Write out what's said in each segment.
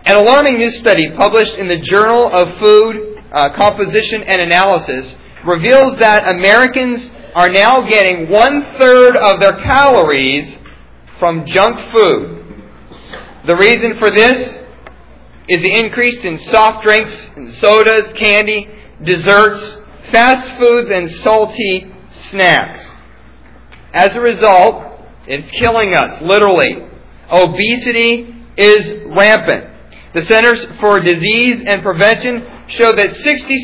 An alarming new study published in the Journal of Food Composition and Analysis reveals that Americans are now getting 1/3 of their calories from junk food. The reason for this is the increase in soft drinks, and sodas, candy, desserts, fast foods, and salty snacks. As a result, it's killing us, literally. Obesity is rampant. The Centers for Disease and Prevention show that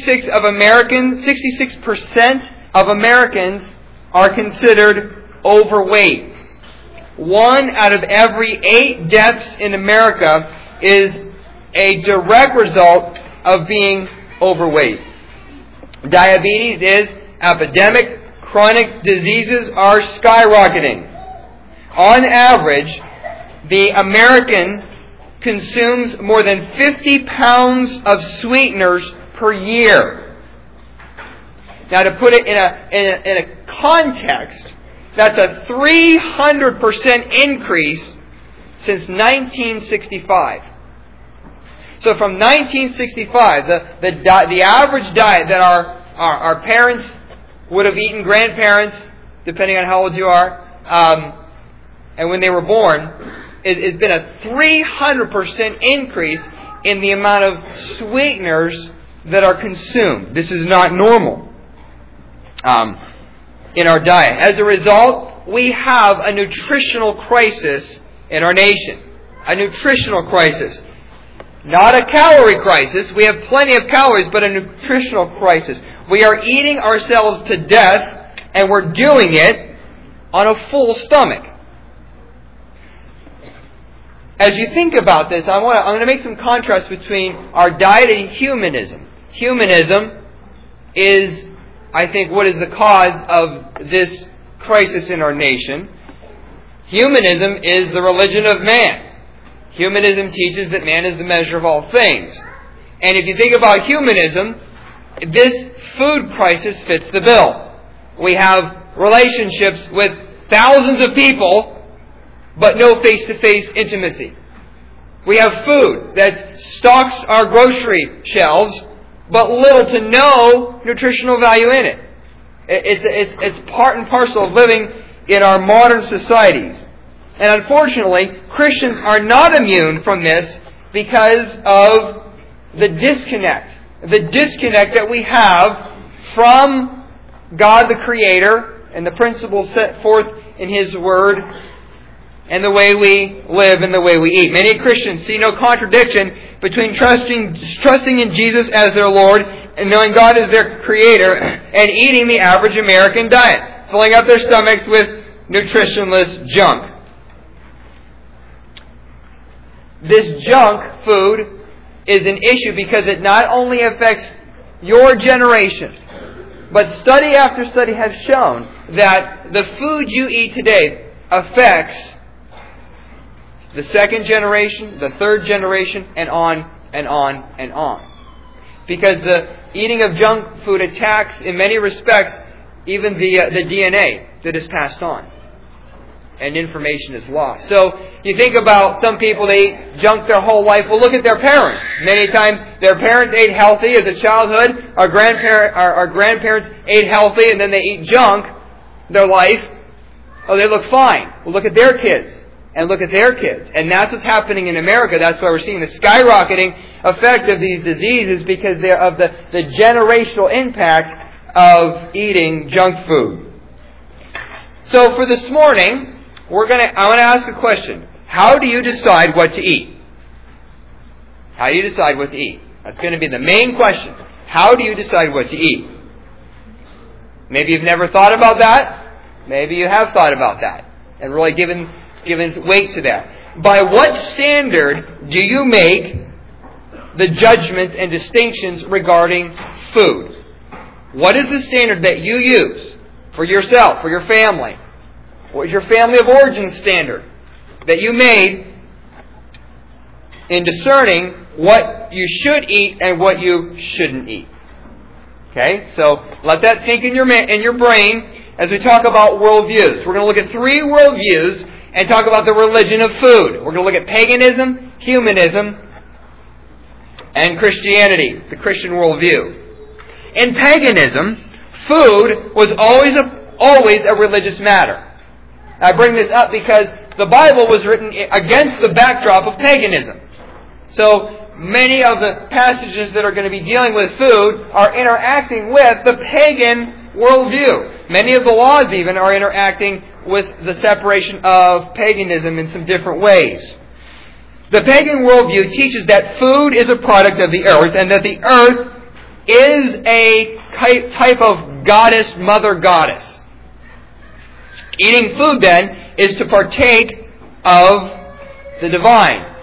66% of Americans are considered overweight. 1 out of every 8 deaths in America is a direct result of being overweight. Diabetes is epidemic. Chronic diseases are skyrocketing. On average, the American consumes more than 50 pounds of sweeteners per year. Now, to put it in a context, that's a 300% increase since 1965. So from 1965, the average diet that our parents would have eaten, grandparents, depending on how old you are, and when they were born, has been a 300% increase in the amount of sweeteners that are consumed. This is not normal in our diet. As a result, we have a nutritional crisis in our nation. A nutritional crisis. Not a calorie crisis. We have plenty of calories, but a nutritional crisis. We are eating ourselves to death, and we're doing it on a full stomach. As you think about this, I'm going to make some contrast between our diet and humanism. Humanism is, I think, what is the cause of this crisis in our nation. Humanism is the religion of man. Humanism teaches that man is the measure of all things. And if you think about humanism, this food crisis fits the bill. We have relationships with thousands of people, but no face-to-face intimacy. We have food that stocks our grocery shelves, but little to no nutritional value in it. It's part and parcel of living in our modern societies. And unfortunately, Christians are not immune from this because of the disconnect. The disconnect that we have from God the Creator and the principles set forth in His Word and the way we live and the way we eat. Many Christians see no contradiction between trusting in Jesus as their Lord and knowing God as their Creator and eating the average American diet, filling up their stomachs with nutritionless junk. This junk food is an issue because it not only affects your generation, but study after study has shown that the food you eat today affects the second generation, the third generation, and on and on and on. Because the eating of junk food attacks, in many respects, even the DNA that is passed on. And information is lost. So you think about some people, they eat junk their whole life. Well, look at their parents. Many times their parents ate healthy as a childhood. Our grandparents ate healthy and then they eat junk their life. Oh, they look fine. Well, look at their kids. And look at their kids. And that's what's happening in America. That's why we're seeing the skyrocketing effect of these diseases because of the generational impact of eating junk food. So for this morning, I want to ask a question. How do you decide what to eat? How do you decide what to eat? That's going to be the main question. How do you decide what to eat? Maybe you've never thought about that. Maybe you have thought about that and really given weight to that. By what standard do you make the judgments and distinctions regarding food? What is the standard that you use for yourself, for your family? What is your family of origin standard that you made in discerning what you should eat and what you shouldn't eat? Okay, so let that sink in your brain as we talk about worldviews. We're going to look at 3 worldviews and talk about the religion of food. We're going to look at paganism, humanism, and Christianity, the Christian worldview. In paganism, food was always a religious matter. I bring this up because the Bible was written against the backdrop of paganism. So many of the passages that are going to be dealing with food are interacting with the pagan worldview. Many of the laws even are interacting with the separation of paganism in some different ways. The pagan worldview teaches that food is a product of the earth and that the earth is a type of goddess, mother goddess. Eating food, then, is to partake of the divine,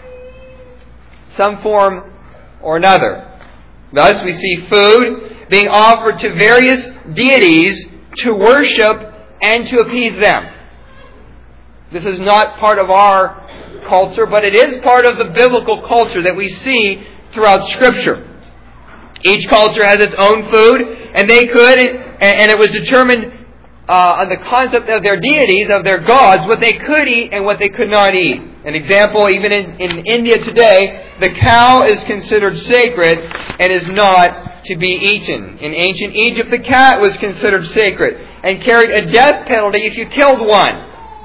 some form or another. Thus, we see food being offered to various deities to worship and to appease them. This is not part of our culture, but it is part of the biblical culture that we see throughout Scripture. Each culture has its own food, and it was determined on the concept of their deities, of their gods, what they could eat and what they could not eat. An example, even in India today, the cow is considered sacred and is not to be eaten. In ancient Egypt, the cat was considered sacred and carried a death penalty if you killed one.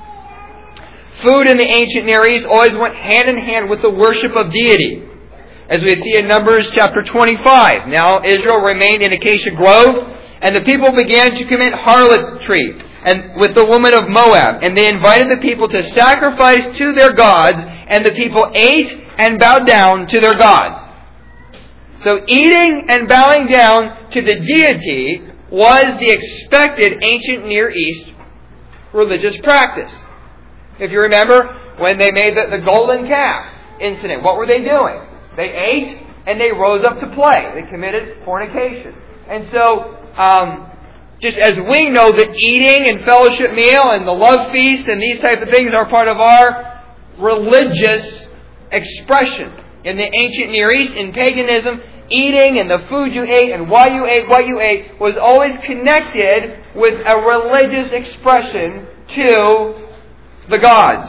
Food in the ancient Near East always went hand in hand with the worship of deity, as we see in Numbers chapter 25. Now Israel remained in Acacia Grove, and the people began to commit harlotry and with the woman of Moab, and they invited the people to sacrifice to their gods, and the people ate and bowed down to their gods. So eating and bowing down to the deity was the expected ancient Near East religious practice. If you remember, when they made the golden calf incident, what were they doing? They ate and they rose up to play. They committed fornication. And so, just as we know that eating and fellowship meal and the love feast and these type of things are part of our religious expression. In the ancient Near East, in paganism, eating and the food you ate and why you ate what you ate was always connected with a religious expression to the gods.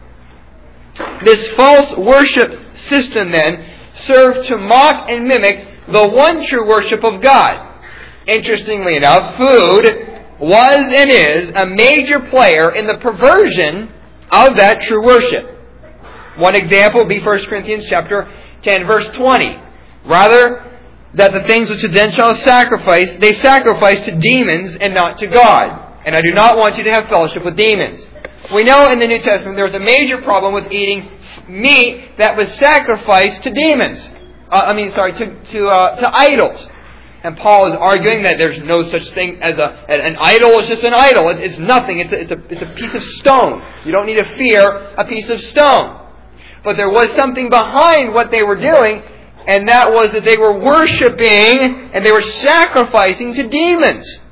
This false worship system then served to mock and mimic the one true worship of God. Interestingly enough, food was and is a major player in the perversion of that true worship. One example would be 1 Corinthians chapter 10, verse 20. Rather, that the things which the Gentiles sacrifice, they sacrifice to demons and not to God. And I do not want you to have fellowship with demons. We know in the New Testament there was a major problem with eating meat that was sacrificed to demons. To idols. And Paul is arguing that there's no such thing as an idol. It's just an idol. It's nothing. It's a piece of stone. You don't need to fear a piece of stone. But there was something behind what they were doing, and that was that they were worshiping and they were sacrificing to demons.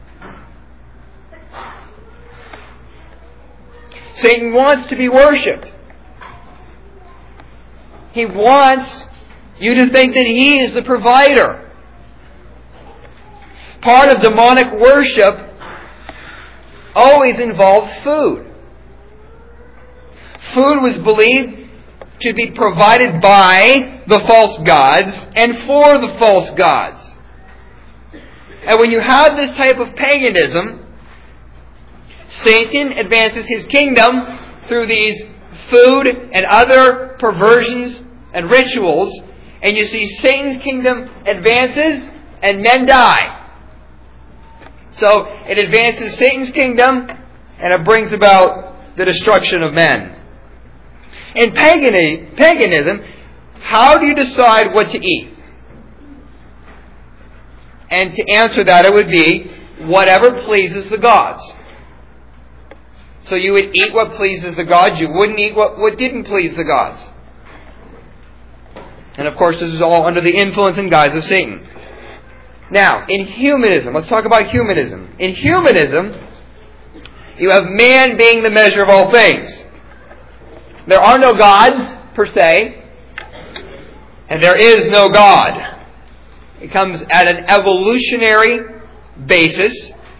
Satan wants to be worshipped. He wants you to think that he is the provider. Part of demonic worship always involves food. Food was believed to be provided by the false gods and for the false gods. And when you have this type of paganism, Satan advances his kingdom through these food and other perversions and rituals, and you see Satan's kingdom advances and men die. So it advances Satan's kingdom and it brings about the destruction of men. In paganism, how do you decide what to eat? And to answer that, it would be whatever pleases the gods. So you would eat what pleases the gods. You wouldn't eat what didn't please the gods. And of course, this is all under the influence and guise of Satan. Now, in humanism, let's talk about humanism. In humanism, you have man being the measure of all things. There are no gods, per se, and there is no God. It comes at an evolutionary basis,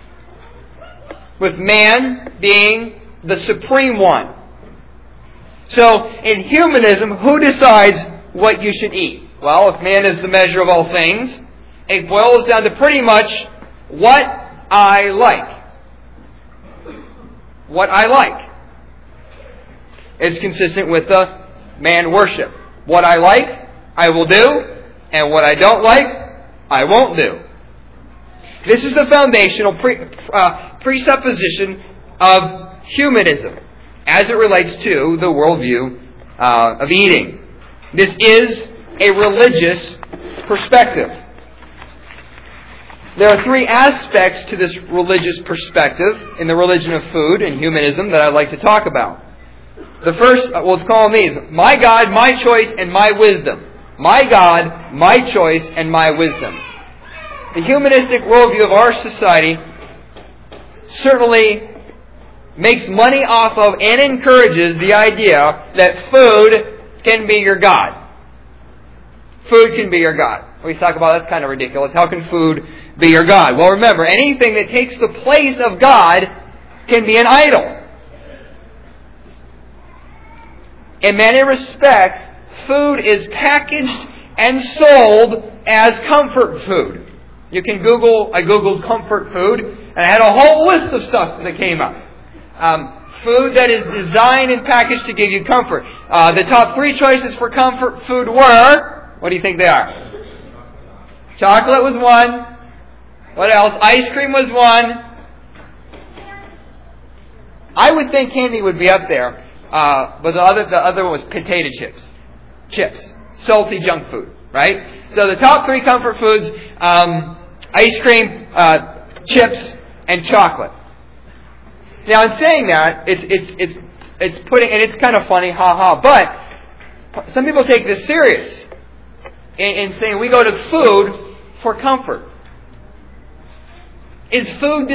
with man being the supreme one. So, in humanism, who decides what you should eat? Well, if man is the measure of all things, it boils down to pretty much what I like. What I like. It's consistent with the man worship. What I like, I will do, and what I don't like, I won't do. This is the foundational presupposition of humanism as it relates to the worldview of eating. This is a religious perspective. There are three aspects to this religious perspective in the religion of food and humanism that I'd like to talk about. The first, let's call them these: my God, my choice, and my wisdom. My God, my choice, and my wisdom. The humanistic worldview of our society certainly makes money off of and encourages the idea that food can be your God. Food can be your God. We talk about that's kind of ridiculous. How can food be your God? Well, remember, anything that takes the place of God can be an idol. In many respects, food is packaged and sold as comfort food. You can Google, I Googled comfort food, and I had a whole list of stuff that came up. Food that is designed and packaged to give you comfort. The top three choices for comfort food were, what do you think they are? Chocolate was one. What else? Ice cream was one. I would think candy would be up there. But the other one was potato chips. Chips. Salty junk food. Right? So the top three comfort foods, ice cream, chips, and chocolate. Now in saying that, it's putting, and it's kind of funny, but some people take this serious in saying we go to food for comfort. Is food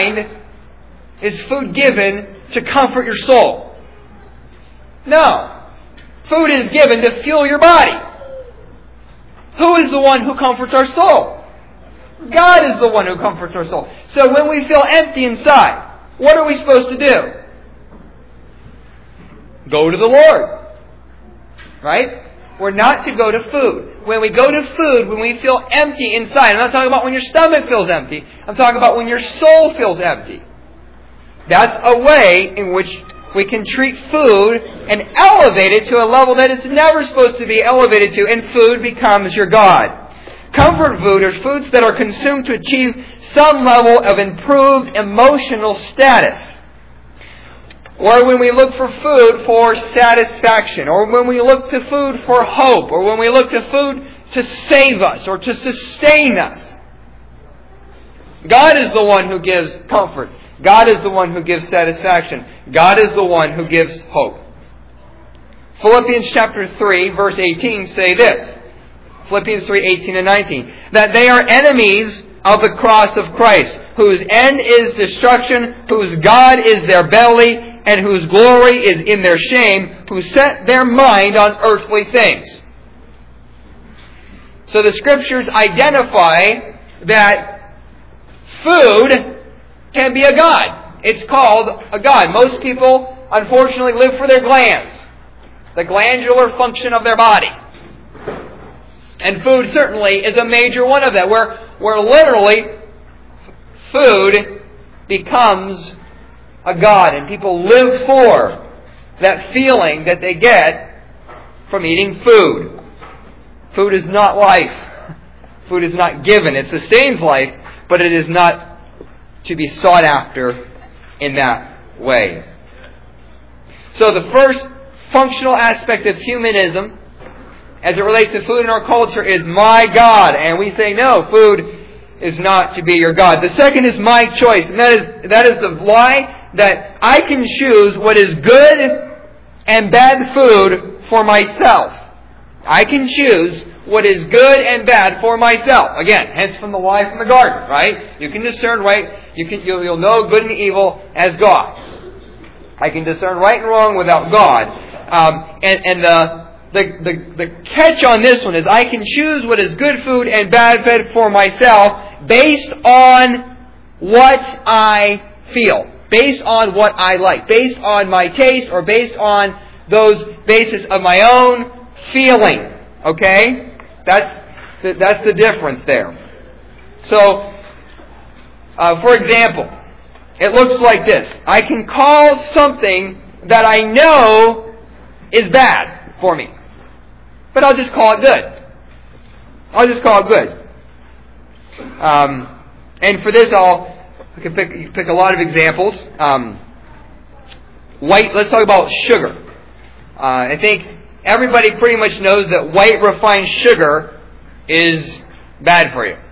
given to comfort your soul? No. Food is given to fuel your body. Who is the one who comforts our soul? God is the one who comforts our soul. So when we feel empty inside, what are we supposed to do? Go to the Lord. Right? We're not to go to food. When we go to food, when we feel empty inside, I'm not talking about when your stomach feels empty. I'm talking about when your soul feels empty. That's a way in which we can treat food and elevate it to a level that it's never supposed to be elevated to, and food becomes your God. Comfort food are foods that are consumed to achieve some level of improved emotional status. Or when we look for food for satisfaction, or when we look to food for hope, or when we look to food to save us or to sustain us. God is the one who gives comfort. God is the one who gives satisfaction. God is the one who gives hope. Philippians chapter 3, verse 18 say this. Philippians 3, 18 and 19. That they are enemies of the cross of Christ, whose end is destruction, whose God is their belly, and whose glory is in their shame, who set their mind on earthly things. So the Scriptures identify that food can be a god. It's called a god. Most people, unfortunately, live for their glands, the glandular function of their body. And food certainly is a major one of that, where literally food becomes a god, and people live for that feeling that they get from eating food. Food is not life. Food is not given. It sustains life, but it is not to be sought after in that way. So the first functional aspect of humanism as it relates to food in our culture is my God. And we say, no, food is not to be your God. The second is my choice. And that is the lie that I can choose what is good and bad food for myself. I can choose what is good and bad for myself. Again, hence from the lie from the garden, right? You can discern right. You'll know good and evil as God. I can discern right and wrong without God. And the catch on this one is I can choose what is good food and bad food for myself based on what I feel, based on what I like, based on my taste, or based on those basis of my own feeling. Okay? That's the difference there. So, for example, it looks like this. I can call something that I know is bad for me, but I'll just call it good. I'll just call it good. And for this, I can pick a lot of examples. Let's talk about sugar. I think everybody pretty much knows that white refined sugar is bad for you.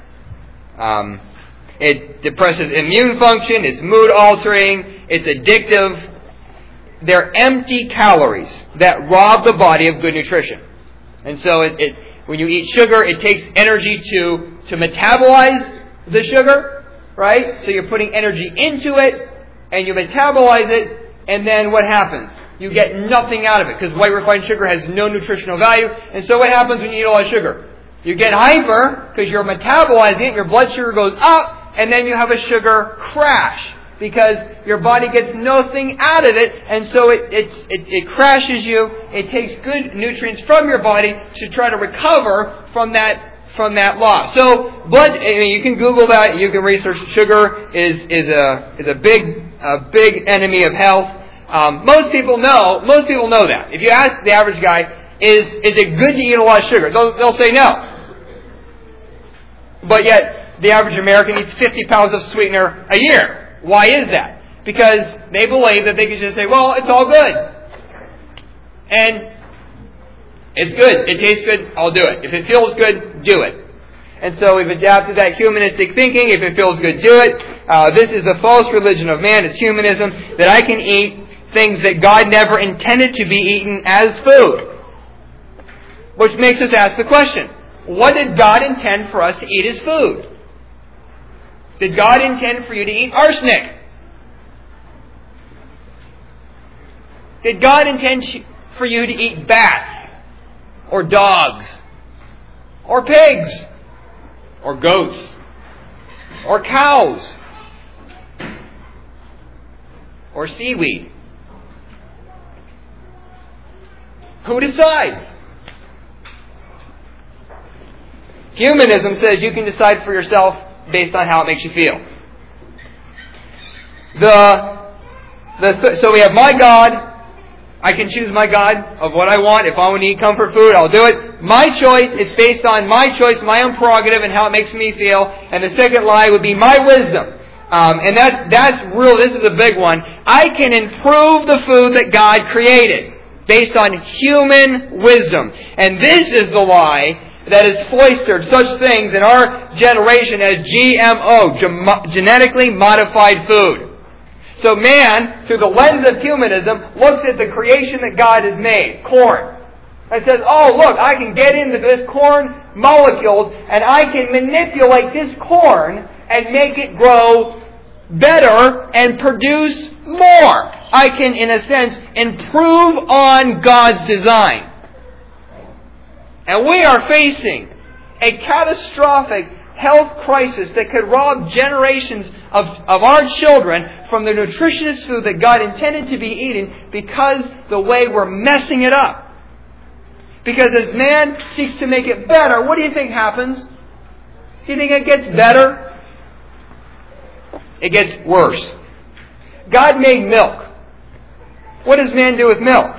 It depresses immune function, it's mood altering, it's addictive. They're empty calories that rob the body of good nutrition. And so when you eat sugar, it takes energy to metabolize the sugar, right? So you're putting energy into it, and you metabolize it, and then what happens? You get nothing out of it, because white refined sugar has no nutritional value. And so what happens when you eat a lot of sugar? You get hyper, because you're metabolizing it, your blood sugar goes up, and then you have a sugar crash, because your body gets nothing out of it, and so it crashes you. It takes good nutrients from your body to try to recover from that loss. So you can Google that. You can research. Sugar is a big enemy of health. Most people know that. If you ask the average guy, is it good to eat a lot of sugar? They'll say no. But yet the average American eats 50 pounds of sweetener a year. Why is that? Because they believe that they can just say, well, it's all good. And it's good. It tastes good. I'll do it. If it feels good, do it. And so we've adapted that humanistic thinking. If it feels good, do it. This is a false religion of man. It's humanism, that I can eat things that God never intended to be eaten as food. Which makes us ask the question, what did God intend for us to eat as food? Did God intend for you to eat arsenic? Did God intend for you to eat bats? Or dogs? Or pigs? Or goats? Or cows? Or seaweed? Who decides? Humanism says you can decide for yourself based on how it makes you feel. So we have my God. I can choose my God of what I want. If I want to eat comfort food, I'll do it. My choice, it's based on my choice, my own prerogative, and how it makes me feel. And the second lie would be my wisdom. And that's real. This is a big one. I can improve the food that God created based on human wisdom. And this is the lie that has foisted such things in our generation as GMO, genetically modified food. So man, through the lens of humanism, looks at the creation that God has made, corn, and says, oh look, I can get into this corn molecules and I can manipulate this corn and make it grow better and produce more. I can, in a sense, improve on God's design. And we are facing a catastrophic health crisis that could rob generations of our children from the nutritious food that God intended to be eating because the way we're messing it up. Because as man seeks to make it better, what do you think happens? Do you think it gets better? It gets worse. God made milk. What does man do with milk?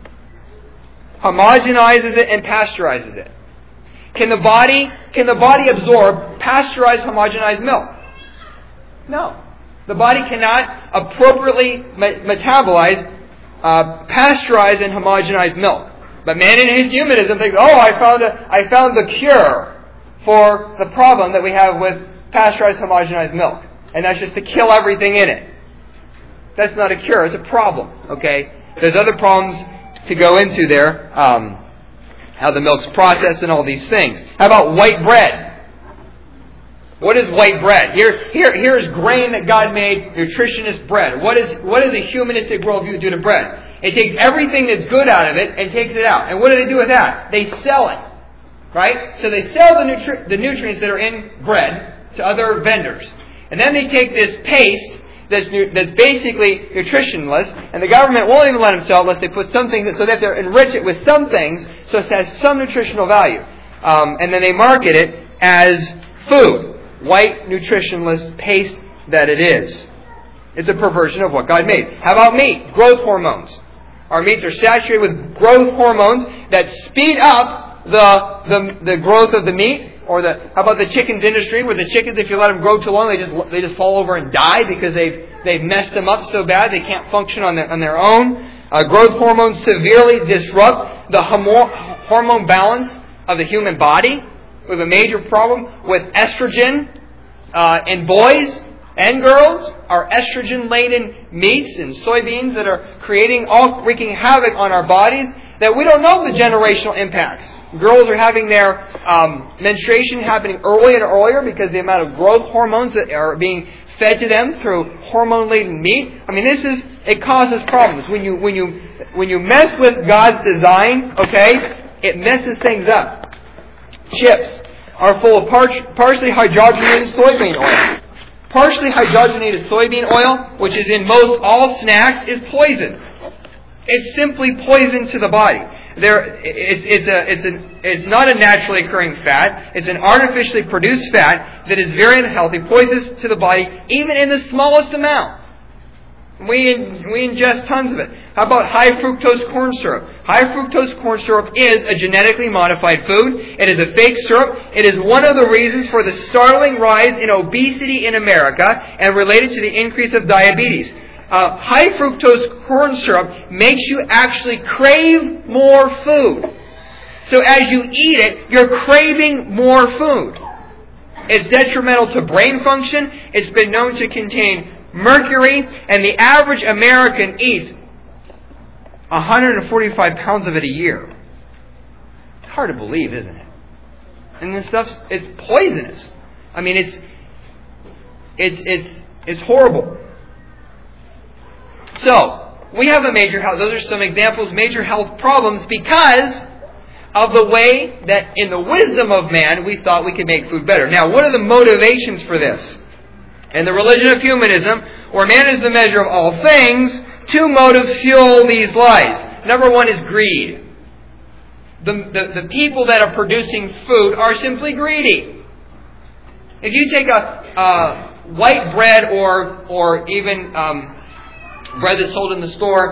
Homogenizes it and pasteurizes it. Can the body absorb pasteurized, homogenized milk? No. The body cannot appropriately metabolize pasteurized and homogenized milk. But man in his humanism thinks, oh, I found the cure for the problem that we have with pasteurized, homogenized milk. And that's just to kill everything in it. That's not a cure, it's a problem. Okay? There's other problems to go into there, how the milk's processed and all these things. How about white bread? What is white bread? Here's grain that God made, nutritionist bread. What does a humanistic worldview do to bread? It takes everything that's good out of it and takes it out. And what do they do with that? They sell it. Right? So they sell the nutrients that are in bread to other vendors. And then they take this paste that's basically nutritionless, and the government won't even let them sell unless they put some things, so that they enrich it with some things, so it has some nutritional value. and then they market it as food. White, nutritionless paste that it is. It's a perversion of what God made. How about meat? Growth hormones. Our meats are saturated with growth hormones that speed up the growth of the meat. Or how about the chickens industry, where the chickens, if you let them grow too long, they just fall over and die because they've messed them up so bad they can't function on their own. Growth hormones severely disrupt the hormone balance of the human body. We have a major problem with estrogen in boys and girls. Our estrogen-laden meats and soybeans that are wreaking havoc on our bodies, that we don't know the generational impacts. Girls are having their menstruation happening earlier and earlier because the amount of growth hormones that are being fed to them through hormone-laden meat. I mean, it causes problems. When you mess with God's design, okay, it messes things up. Chips are full of partially hydrogenated soybean oil. Partially hydrogenated soybean oil, which is in most all snacks, is poison. It's simply poison to the body. It's not a naturally occurring fat. It's an artificially produced fat that is very unhealthy, poisonous to the body, even in the smallest amount. We ingest tons of it. How about high fructose corn syrup? High fructose corn syrup is a genetically modified food. It is a fake syrup. It is one of the reasons for the startling rise in obesity in America and related to the increase of diabetes. High fructose corn syrup makes you actually crave more food. So as you eat it, you're craving more food. It's detrimental to brain function. It's been known to contain mercury, and the average American eats 145 pounds of it a year. It's hard to believe, isn't it? And this stuff, it's poisonous. I mean, it's horrible. So, we have a major health, those are some examples, major health problems because of the way that in the wisdom of man we thought we could make food better. Now, what are the motivations for this? In the religion of humanism, where man is the measure of all things, two motives fuel these lies. Number one is greed. The people that are producing food are simply greedy. If you take a white bread or even bread that's sold in the store,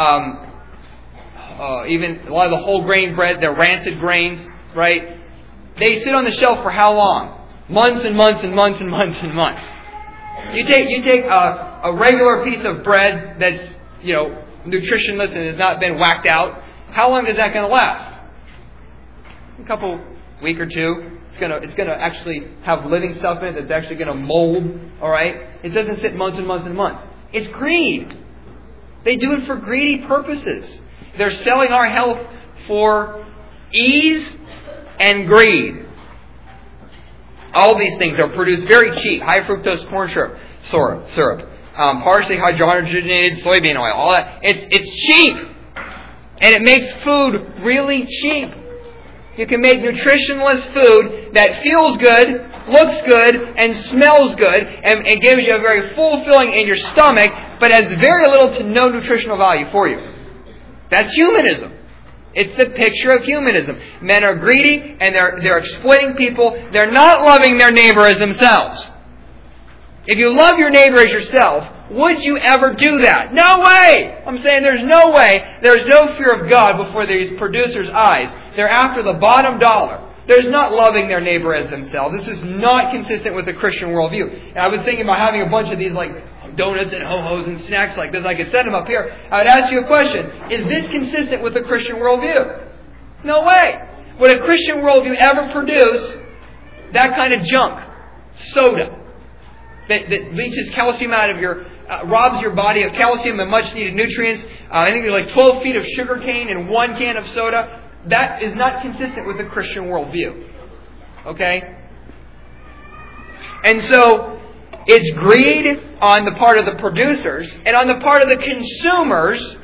even a lot of the whole grain bread, they're rancid grains, right? They sit on the shelf for how long? Months and months and months and months and months. You take a regular piece of bread that's, nutritionless and has not been whacked out. How long is that going to last? A couple week or two. It's going to actually have living stuff in it that's actually going to mold. All right. It doesn't sit months and months and months. It's greed. They do it for greedy purposes. They're selling our health for ease and greed. All these things are produced very cheap. High fructose corn syrup, partially hydrogenated soybean oil. All that. It's cheap, and it makes food really cheap. You can make nutritionless food that feels good, looks good, and smells good, and gives you a very full filling in your stomach, but has very little to no nutritional value for you. That's humanism. It's the picture of humanism. Men are greedy, and they're exploiting people. They're not loving their neighbor as themselves. If you love your neighbor as yourself, would you ever do that? No way! I'm saying there's no way. There's no fear of God before these producers' eyes. They're after the bottom dollar. There's not loving their neighbor as themselves. This is not consistent with the Christian worldview. And I was thinking about having a bunch of these donuts and ho-hos and snacks like this. I could set them up here. I would ask you a question. Is this consistent with the Christian worldview? No way. Would a Christian worldview ever produce that kind of junk? Soda. That leaches calcium out of robs your body of calcium and much needed nutrients. I think there's 12 feet of sugar cane in one can of soda. That is not consistent with the Christian worldview. Okay? And so, it's greed on the part of the producers, and on the part of the consumers,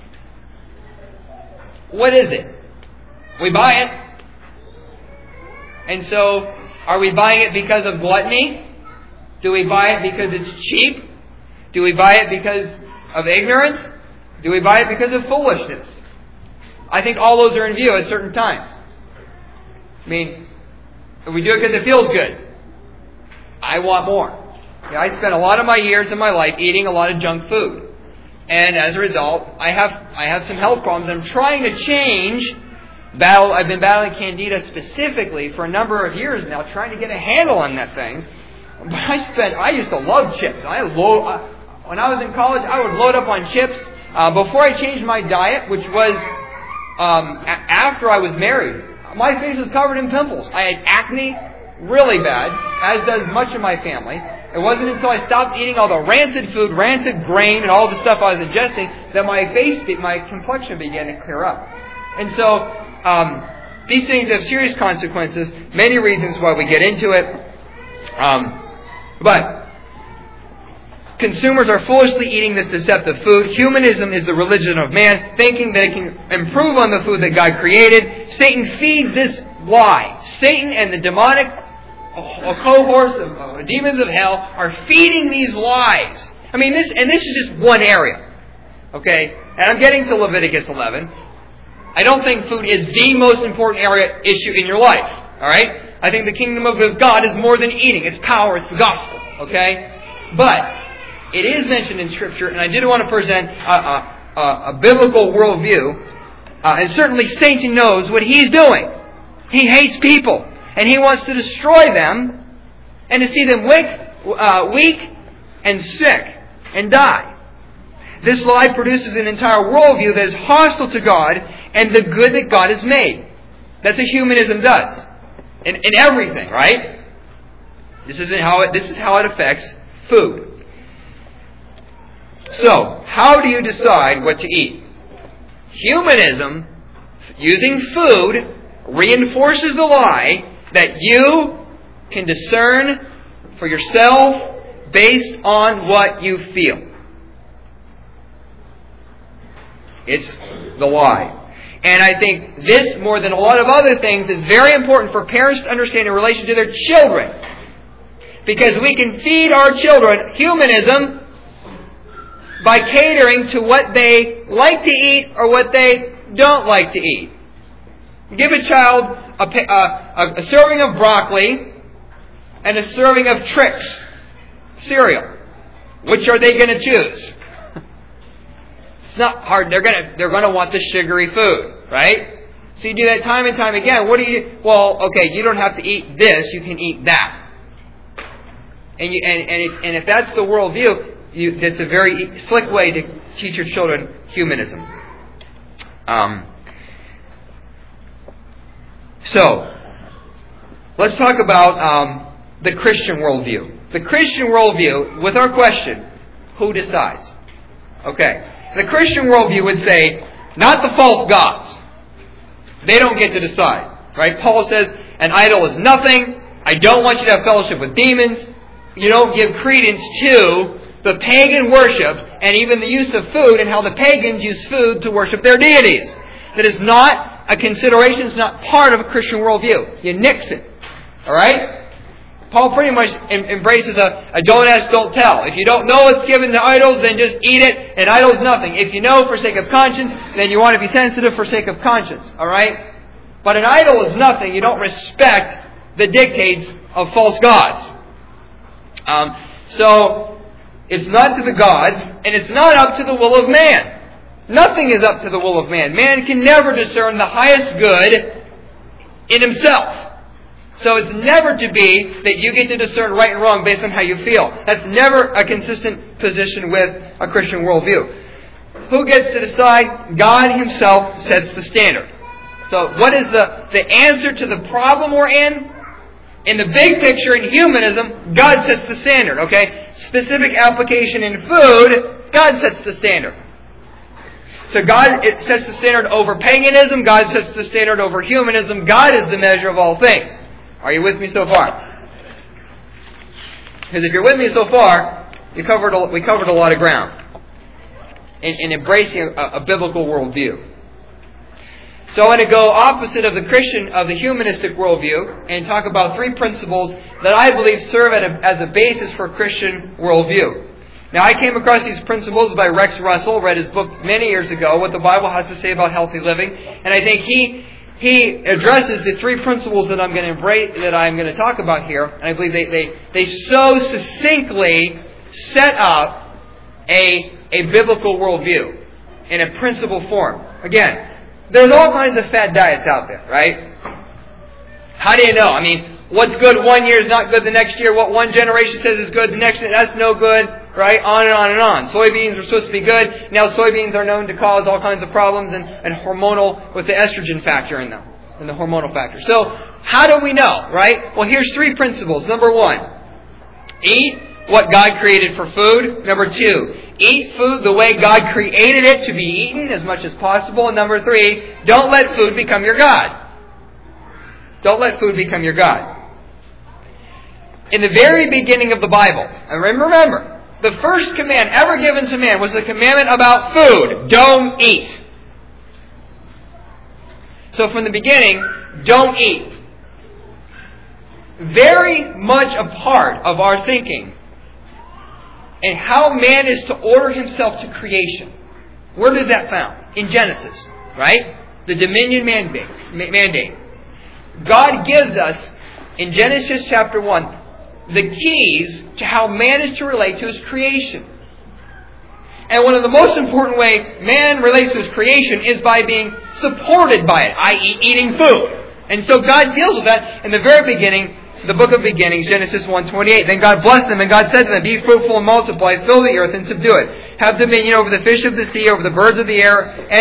what is it? We buy it. And so, are we buying it because of gluttony? Do we buy it because it's cheap? Do we buy it because of ignorance? Do we buy it because of foolishness? I think all those are in view at certain times. I mean, we do it because it feels good. I want more. I spent a lot of my years in my life eating a lot of junk food. And as a result, I have some health problems. I'm trying to change. I've been battling Candida specifically for a number of years now, trying to get a handle on that thing. But I used to love chips. When I was in college, I would load up on chips. Before I changed my diet, which was after I was married, my face was covered in pimples. I had acne really bad, as does much of my family. It wasn't until I stopped eating all the rancid food, rancid grain, and all the stuff I was ingesting that my complexion began to clear up. And so, these things have serious consequences, many reasons why we get into it. But consumers are foolishly eating this deceptive food. Humanism is the religion of man, thinking that it can improve on the food that God created. Satan feeds this lie. Satan and the demonic cohorts of demons of hell are feeding these lies. I mean, this is just one area. Okay? And I'm getting to Leviticus 11. I don't think food is the most important issue in your life. Alright? I think the kingdom of God is more than eating. It's power. It's the gospel. Okay? But it is mentioned in Scripture, and I did want to present a biblical worldview. And certainly Satan knows what he's doing. He hates people. And he wants to destroy them and to see them weak and sick and die. This lie produces an entire worldview that is hostile to God and the good that God has made. That's what humanism does. In everything, right? This is how it affects food. So, how do you decide what to eat? Humanism, using food, reinforces the lie that you can discern for yourself based on what you feel. It's the lie. And I think this, more than a lot of other things, is very important for parents to understand in relation to their children. Because we can feed our children humanism by catering to what they like to eat or what they don't like to eat. Give a child a serving of broccoli and a serving of Trix cereal. Which are they going to choose? It's not hard. They're going to want the sugary food, right? So you do that time and time again. Well, okay, you don't have to eat this. You can eat that. And if that's the worldview, that's a very slick way to teach your children humanism. So, let's talk about the Christian worldview. The Christian worldview, with our question, who decides? Okay. The Christian worldview would say, not the false gods. They don't get to decide. Right? Paul says, an idol is nothing. I don't want you to have fellowship with demons. You don't give credence to the pagan worship and even the use of food and how the pagans use food to worship their deities. That is not a consideration. It's not part of a Christian worldview. You nix it. Alright? Paul pretty much embraces a don't ask, don't tell. If you don't know what's given to idols, then just eat it, and idol's nothing. If you know for sake of conscience, then you want to be sensitive for sake of conscience. Alright? But an idol is nothing. You don't respect the dictates of false gods. So, it's not to the gods, and it's not up to the will of man. Nothing is up to the will of man. Man can never discern the highest good in himself. So it's never to be that you get to discern right and wrong based on how you feel. That's never a consistent position with a Christian worldview. Who gets to decide? God Himself sets the standard. So what is the answer to the problem we're in? In the big picture, in humanism, God sets the standard. Okay? Specific application in food, God sets the standard. So God sets the standard over paganism. God sets the standard over humanism. God is the measure of all things. Are you with me so far? Because if you're with me so far, we covered a lot of ground in embracing a biblical worldview. So I want to go opposite of the humanistic worldview and talk about three principles that I believe serve as a basis for Christian worldview. Now, I came across these principles by Rex Russell, read his book many years ago, What the Bible Has to Say About Healthy Living, and I think he he addresses the three principles that I'm going to talk about here, and I believe they so succinctly set up a biblical worldview in a principle form. Again, there's all kinds of fad diets out there, right? How do you know? I mean, what's good one year is not good the next year. What one generation says is good the next year, that's no good, right? On and on and on. Soybeans are supposed to be good. Now soybeans are known to cause all kinds of problems and hormonal, with the estrogen factor in them, and the hormonal factor. So, how do we know, right? Well, here's three principles. Number one, eat what God created for food. Number two, eat food the way God created it to be eaten as much as possible. And number three, don't let food become your God. Don't let food become your God. In the very beginning of the Bible, and remember, the first command ever given to man was the commandment about food. Don't eat. So from the beginning, don't eat. Very much a part of our thinking and how man is to order himself to creation. Where is that found? In Genesis, right? The dominion mandate. God gives us, in Genesis chapter 1, the keys to how man is to relate to his creation. And one of the most important ways man relates to his creation is by being supported by it, i.e. eating food. And so God deals with that in the very beginning, the book of beginnings, Genesis 1:28. Then God blessed them, and God said to them, be fruitful and multiply, fill the earth and subdue it. Have dominion over the fish of the sea, over the birds of the air, and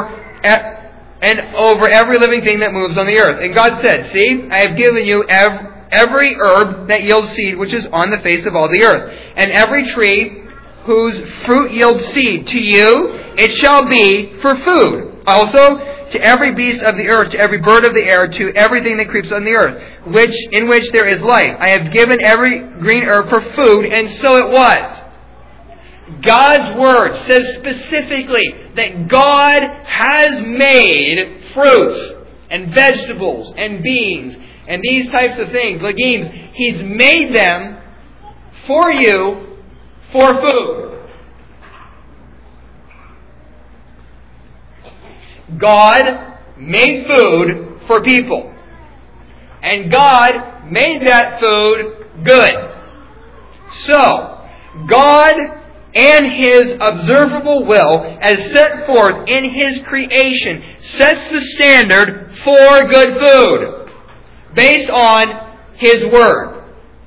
over every living thing that moves on the earth. And God said, see, I have given you every herb that yields seed, which is on the face of all the earth, and every tree whose fruit yields seed. To you it shall be for food. Also to every beast of the earth, to every bird of the air, to everything that creeps on the earth, in which there is life. I have given every green herb for food, and so it was. God's Word says specifically that God has made fruits and vegetables and beans and these types of things, legumes. He's made them for you for food. God made food for people. And God made that food good. So, God and His observable will, as set forth in His creation, sets the standard for good food based on His Word.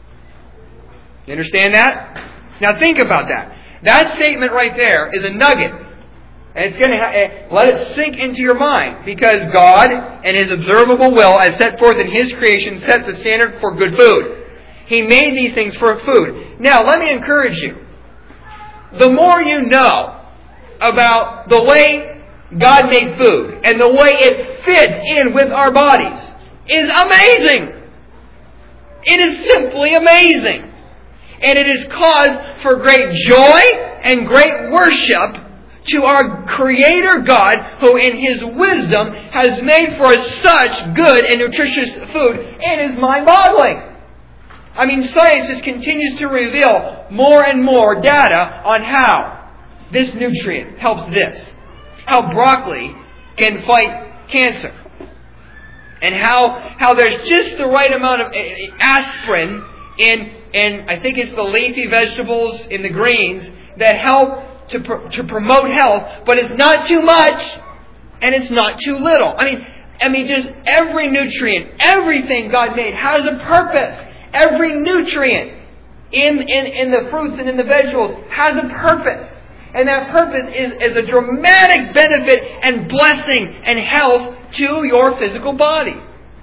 You understand that? Now think about that. That statement right there is a nugget. And it's going to let it sink into your mind, because God and His observable will, as set forth in His creation, set the standard for good food. He made these things for food. Now, let me encourage you. The more you know about the way God made food and the way it fits in with our bodies is amazing. It is simply amazing. And it is cause for great joy and great worship to our Creator God, who in His wisdom has made for us such good and nutritious food. It is mind-boggling. I mean, science just continues to reveal more and more data on how this nutrient helps this. How broccoli can fight cancer. And how there's just the right amount of aspirin in I think it's the leafy vegetables, in the greens, that help to promote health, but it's not too much and it's not too little. I mean, just every nutrient, everything God made has a purpose. Every nutrient in the fruits and in the vegetables has a purpose. And that purpose is a dramatic benefit and blessing and health to your physical body.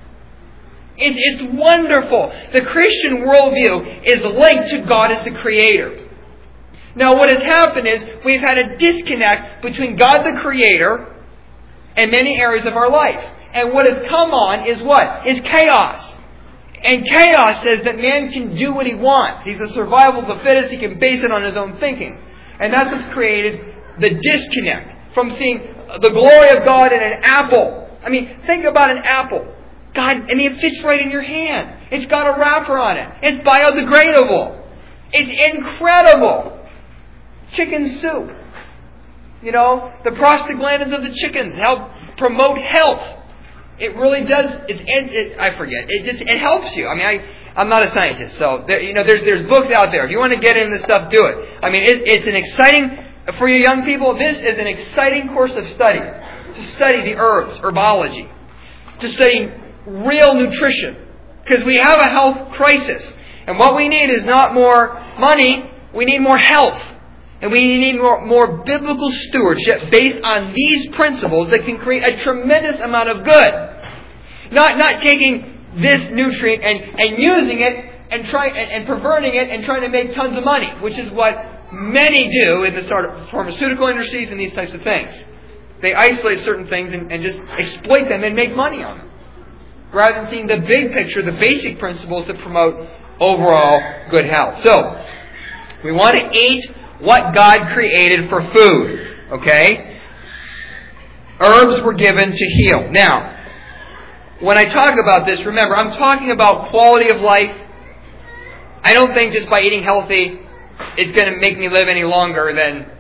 It's wonderful. The Christian worldview is linked to God as the Creator. Now what has happened is we've had a disconnect between God the Creator and many areas of our life. And what has come on is what? Is chaos. And chaos says that man can do what he wants. He's a survival of the fittest. He can base it on his own thinking. And that's what's created the disconnect from seeing the glory of God in an apple. I mean, think about an apple. God, and it fits right in your hand. It's got a wrapper on it. It's biodegradable. It's incredible. Chicken soup. You know, the prostaglandins of the chickens help promote health. It really does. I forget. It helps you. I mean, I'm not a scientist, so there's books out there. If you want to get into this stuff, do it. I mean, it's an exciting for you young people. This is an exciting course of study to study the herbs, herbology, to study real nutrition, because we have a health crisis, and what we need is not more money. We need more health. And we need more biblical stewardship based on these principles that can create a tremendous amount of good. Not taking this nutrient and using it and perverting it and trying to make tons of money, which is what many do in the sort of pharmaceutical industries and these types of things. They isolate certain things and just exploit them and make money on them, rather than seeing the big picture, the basic principles that promote overall good health. So, we want to eat what God created for food. Okay? Herbs were given to heal. Now, when I talk about this, remember, I'm talking about quality of life. I don't think just by eating healthy, it's going to make me live any longer than,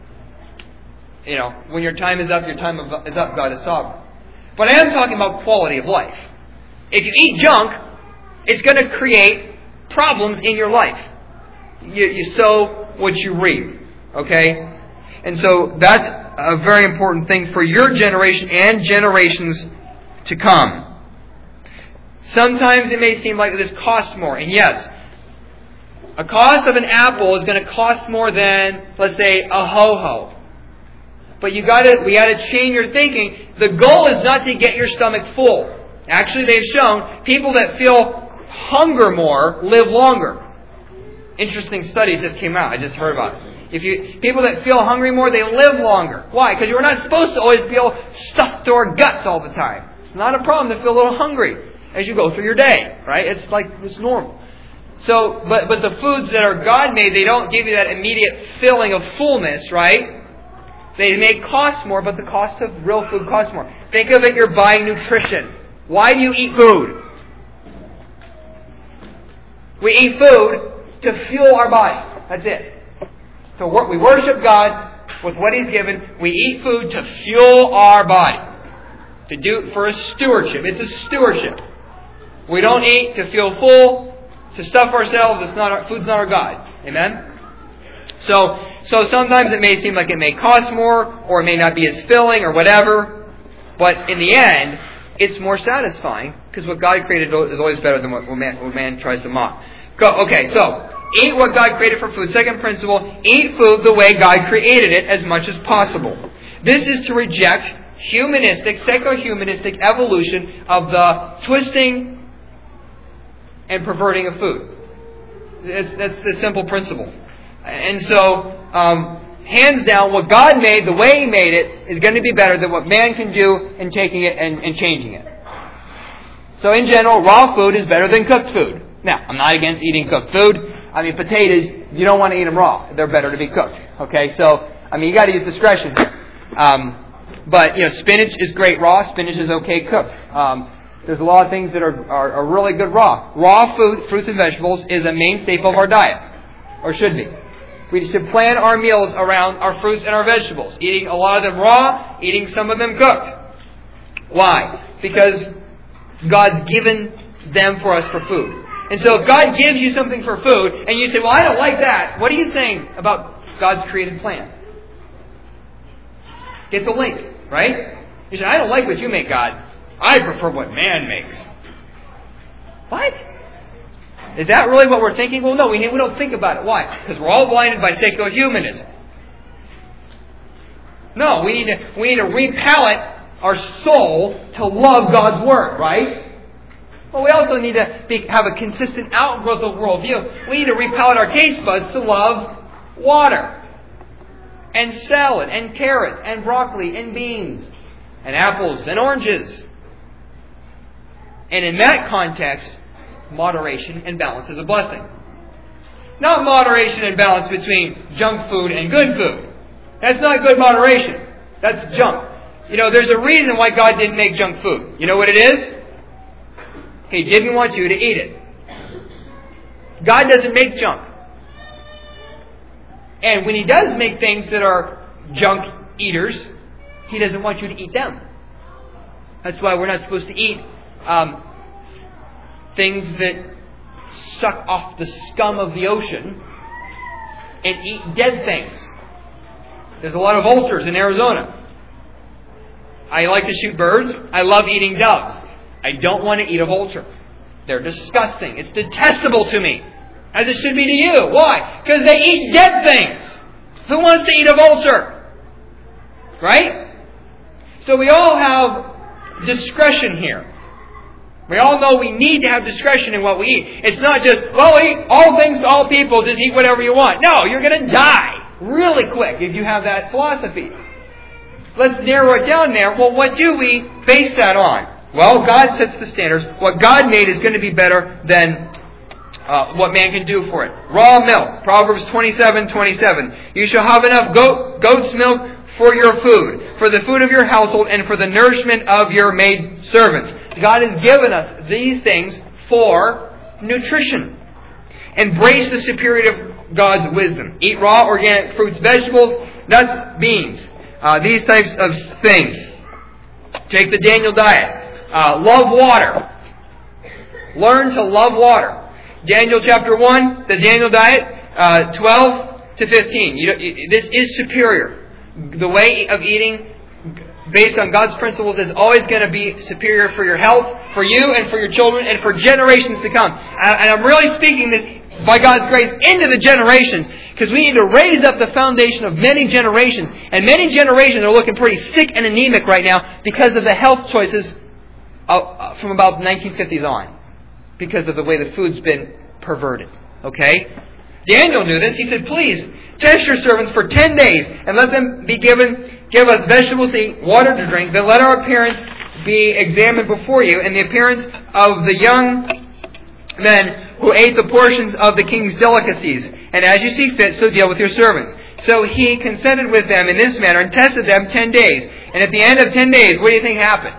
when your time is up, your time is up, God is sovereign. But I am talking about quality of life. If you eat junk, it's going to create problems in your life. You sow what you reap. Okay? And so that's a very important thing for your generation and generations to come. Sometimes it may seem like this costs more. And yes, a cost of an apple is going to cost more than, let's say, a ho-ho. But we got to change your thinking. The goal is not to get your stomach full. Actually, they've shown people that feel hunger more live longer. Interesting study just came out. I just heard about it. People that feel hungry more, they live longer. Why? Because we're not supposed to always feel stuffed to our guts all the time. It's not a problem to feel a little hungry as you go through your day, right? It's normal. So, but the foods that are God-made, they don't give you that immediate feeling of fullness, right? They may cost more, but the cost of real food costs more. Think of it, you're buying nutrition. Why do you eat food? We eat food to fuel our body. That's it. So we worship God with what He's given. We eat food to fuel our body. To do for a stewardship. It's a stewardship. We don't eat to feel full, to stuff ourselves. Food's not our God. Amen? So sometimes it may seem like it may cost more, or it may not be as filling, or whatever. But in the end, it's more satisfying, because what God created is always better than what man tries to mock. Okay, so eat what God created for food. Second principle, eat food the way God created it as much as possible. This is to reject secular-humanistic evolution of the twisting and perverting of food. That's the simple principle. And so, hands down, what God made, the way He made it, is going to be better than what man can do in taking it and changing it. So in general, raw food is better than cooked food. Now, I'm not against eating cooked food. I mean, potatoes, you don't want to eat them raw. They're better to be cooked. Okay, so, you got to use discretion here. But, spinach is great raw. Spinach is okay cooked. There's a lot of things that are really good raw. Raw food, fruits and vegetables, is a main staple of our diet. Or should be. We should plan our meals around our fruits and our vegetables. Eating a lot of them raw, eating some of them cooked. Why? Because God's given them for us for food. And so if God gives you something for food, and you say, well, I don't like that, what are you saying about God's created plan? Get the link, right? You say, I don't like what you make, God. I prefer what man makes. What? Is that really what we're thinking? Well, no, we don't think about it. Why? Because we're all blinded by secular humanism. No, we need to repalate our soul to love God's Word, right? Well, we also need to have a consistent outgrowth of worldview. We need to repalate our taste buds to love water, and salad, and carrot, and broccoli, and beans, and apples, and oranges. And in that context, moderation and balance is a blessing. Not moderation and balance between junk food and good food. That's not good moderation. That's junk. There's a reason why God didn't make junk food. You know what it is? He didn't want you to eat it. God doesn't make junk. And when He does make things that are junk eaters, He doesn't want you to eat them. That's why we're not supposed to eat things that suck off the scum of the ocean and eat dead things. There's a lot of vultures in Arizona. I like to shoot birds. I love eating doves. I don't want to eat a vulture. They're disgusting. It's detestable to me. As it should be to you. Why? Because they eat dead things. Who wants to eat a vulture? Right? So we all have discretion here. We all know we need to have discretion in what we eat. It's not just, well, eat all things to all people, just eat whatever you want. No, you're going to die really quick if you have that philosophy. Let's narrow it down there. Well, what do we base that on? Well, God sets the standards. What God made is going to be better than what man can do for it. Raw milk, Proverbs 27:27. You shall have enough goat's milk for your food, for the food of your household, and for the nourishment of your maid servants. God has given us these things for nutrition. Embrace the superiority of God's wisdom. Eat raw, organic fruits, vegetables, nuts, beans. These types of things. Take the Daniel diet. Love water. Learn to love water. Daniel chapter 1, the Daniel diet, 12 to 15. This is superior. The way of eating based on God's principles is always going to be superior for your health, for you and for your children, and for generations to come. And I'm really speaking this by God's grace into the generations, because we need to raise up the foundation of many generations. And many generations are looking pretty sick and anemic right now because of the health choices from about the 1950s on, because of the way the food's been perverted. Okay? Daniel knew this. He said, please, test your servants for 10 days and let them give us vegetables to eat, water to drink. Then let our appearance be examined before you, and the appearance of the young men who ate the portions of the king's delicacies. And as you see fit, so deal with your servants. So he consented with them in this manner and tested them 10 days. And at the end of 10 days, what do you think happened?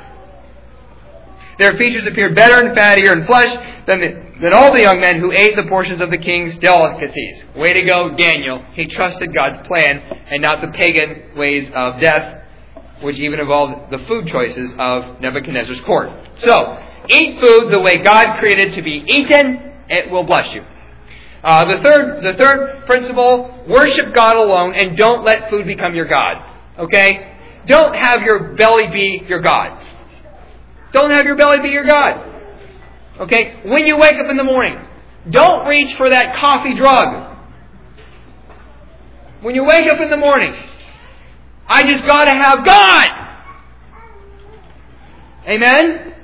Their features appeared better and fattier in flesh than all the young men who ate the portions of the king's delicacies. Way to go, Daniel. He trusted God's plan and not the pagan ways of death, which even involved the food choices of Nebuchadnezzar's court. So, eat food the way God created to be eaten. It will bless you. The third principle, worship God alone and don't let food become your God. Okay? Don't have your belly be your God. Don't have your belly be your God. Okay? When you wake up in the morning, don't reach for that coffee drug. When you wake up in the morning, I just got to have God. Amen?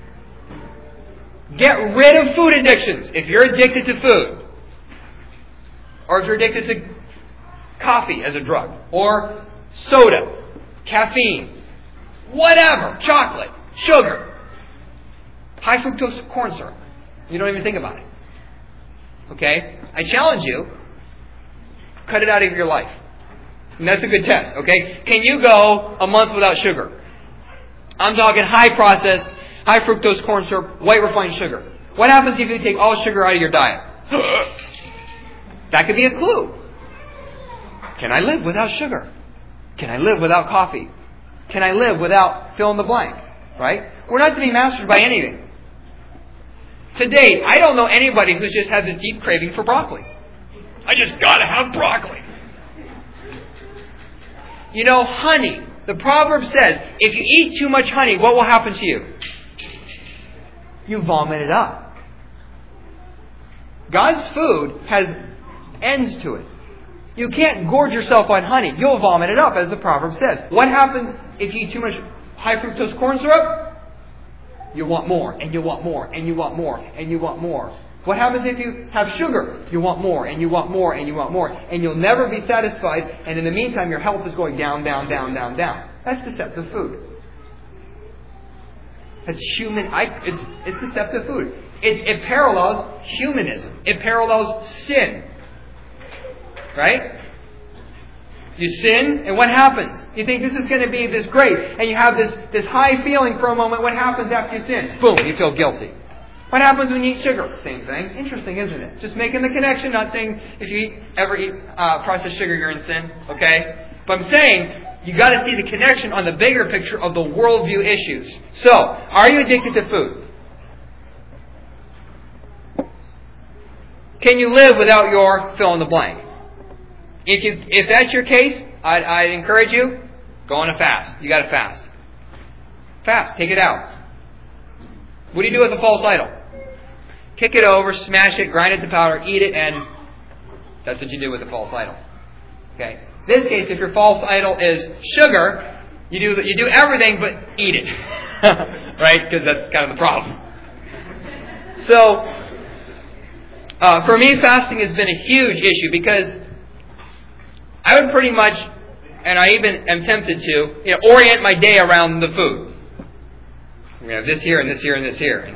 Get rid of food addictions. If you're addicted to food, or if you're addicted to coffee as a drug, or soda, caffeine, whatever, chocolate, sugar, high fructose corn syrup. You don't even think about it. Okay? I challenge you, cut it out of your life. And that's a good test. Okay? Can you go a month without sugar? I'm talking high processed, high fructose corn syrup, white refined sugar. What happens if you take all sugar out of your diet? That could be a clue. Can I live without sugar? Can I live without coffee? Can I live without fill in the blank? Right? We're not to be mastered by anything. To date, I don't know anybody who's just had this deep craving for broccoli. I just gotta have broccoli. You know, honey. The proverb says, if you eat too much honey, what will happen to you? You vomit it up. God's food has ends to it. You can't gorge yourself on honey. You'll vomit it up, as the proverb says. What happens if you eat too much high fructose corn syrup? You want more, and you want more, and you want more, and you want more. What happens if you have sugar? You want more, and you want more, and you want more. And you'll never be satisfied, and in the meantime, your health is going down, down, down, down, down. That's deceptive food. It's human. It's deceptive food. It parallels humanism. It parallels sin. Right? You sin, and what happens? You think this is going to be this great, and you have this high feeling for a moment. What happens after you sin? Boom, you feel guilty. What happens when you eat sugar? Same thing. Interesting, isn't it? Just making the connection, not saying if you ever eat processed sugar, you're in sin. Okay? But I'm saying, You got to see the connection on the bigger picture of the worldview issues. So, are you addicted to food? Can you live without your fill in the blank? If that's your case, I'd encourage you, go on a fast. You got to fast. Fast. Take it out. What do you do with a false idol? Kick it over, smash it, grind it to powder, eat it, and that's what you do with a false idol. Okay. In this case, if your false idol is sugar, you do everything but eat it. Right? Because that's kind of the problem. So, for me, fasting has been a huge issue because I would pretty much, and I even am tempted to, orient my day around the food. We have this here and this here and this here,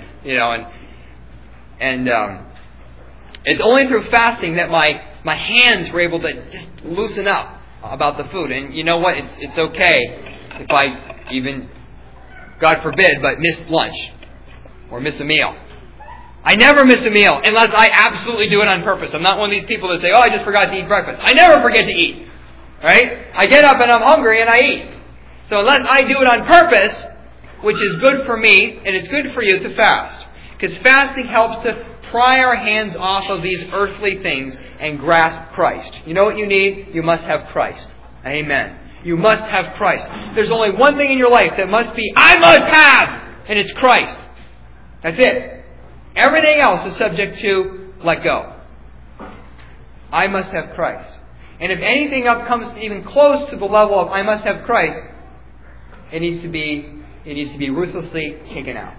and it's only through fasting that my hands were able to just loosen up about the food. And you know what? It's okay if I even, God forbid, but miss lunch or miss a meal. I never miss a meal unless I absolutely do it on purpose. I'm not one of these people that say, I just forgot to eat breakfast. I never forget to eat. Right? I get up and I'm hungry and I eat. So unless I do it on purpose, which is good for me and it's good for you to fast. Because fasting helps to pry our hands off of these earthly things and grasp Christ. You know what you need? You must have Christ. Amen. You must have Christ. There's only one thing in your life that must be, I must have! And it's Christ. That's it. Everything else is subject to let go. I must have Christ. And if anything else comes even close to the level of I must have Christ, it needs to be ruthlessly taken out.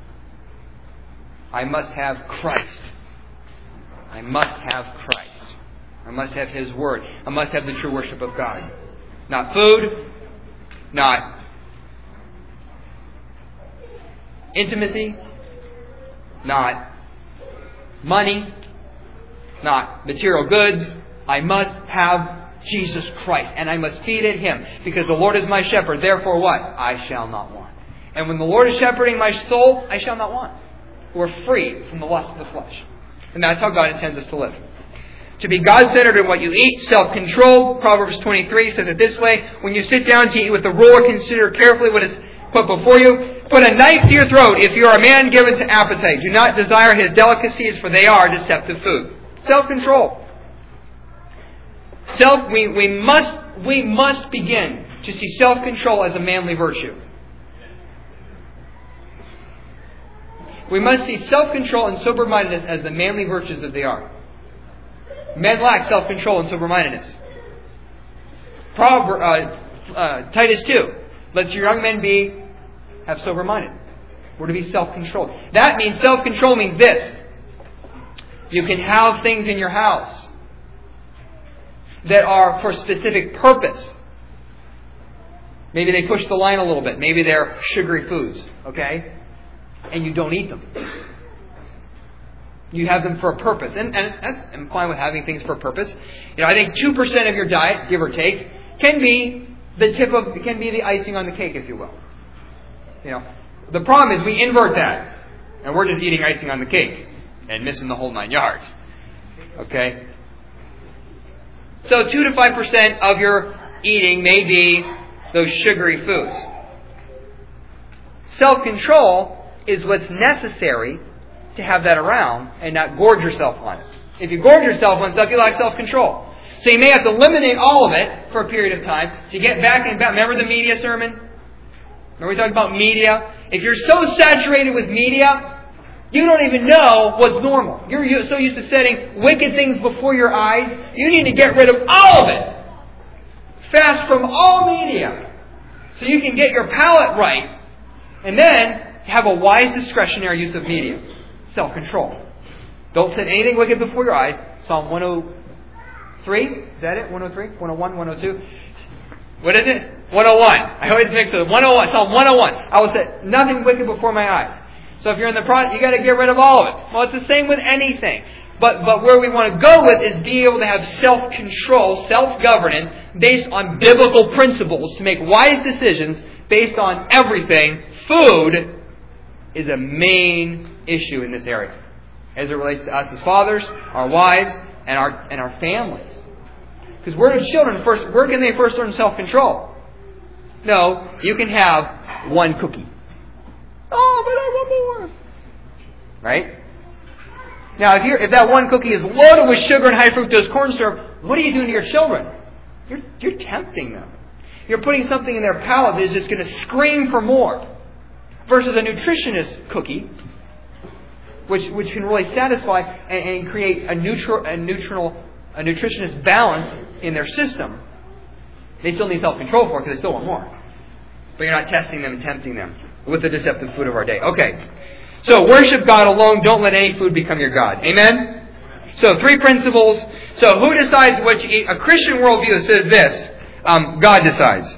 I must have Christ. I must have Christ. I must have His Word. I must have the true worship of God. Not food, not intimacy, not money, not material goods. I must have Jesus Christ, and I must feed at Him, because the Lord is my shepherd. Therefore what? I shall not want. And when the Lord is shepherding my soul, I shall not want. We're free from the lust of the flesh. And that's how God intends us to live. To be God-centered in what you eat, self-controlled. Proverbs 23 says it this way: when you sit down to eat with the ruler, consider carefully what is put before you. Put a knife to your throat if you are a man given to appetite. Do not desire his delicacies, for they are deceptive food. Self-control. We must begin to see self-control as a manly virtue. We must see self-control and sober-mindedness as the manly virtues that they are. Men lack self-control and sober-mindedness. Titus 2. Let your young men have sober-minded. We're to be self-controlled. That means, self-control means this. You can have things in your house that are for specific purpose. Maybe they push the line a little bit. Maybe they're sugary foods. Okay? And you don't eat them. You have them for a purpose. And I'm fine with having things for a purpose. I think 2% of your diet, give or take, can be the icing on the cake, if you will. The problem is we invert that. And we're just eating icing on the cake and missing the whole 9 yards. Okay? So 2 to 5% of your eating may be those sugary foods. Self-control is what's necessary to have that around and not gorge yourself on it. If you gorge yourself on stuff, you lack self-control. So you may have to eliminate all of it for a period of time to get back and back. Remember the media sermon? Remember we talked about media? If you're so saturated with media, you don't even know what's normal. You're so used to setting wicked things before your eyes. You need to get rid of all of it. Fast from all media. So you can get your palate right. And then have a wise discretionary use of media. Self-control. Don't set anything wicked before your eyes. Psalm 103. Is that it? 103? 101? 102? What is it? 101. I always mix it. 101. Psalm 101. I will set nothing wicked before my eyes. So if you're in the process, you got to get rid of all of it. Well, it's the same with anything. But where we want to go with is be able to have self-control, self-governance, based on biblical principles to make wise decisions based on everything. Food is a main issue in this area as it relates to us as fathers, our wives, and our families. Because where do children where can they first learn self-control? No, you can have one cookie. Oh, but I want more. Right? Now, if that one cookie is loaded with sugar and high fructose corn syrup, what are you doing to your children? You're tempting them. You're putting something in their palate that is just going to scream for more. Versus a nutritionist cookie, which can really satisfy and create a nutritionist balance in their system. They still need self-control for it because they still want more. But you're not testing them and tempting them with the deceptive food of our day. Okay. So worship God alone. Don't let any food become your God. Amen? So 3 principles. So who decides what you eat? A Christian worldview says this. God decides.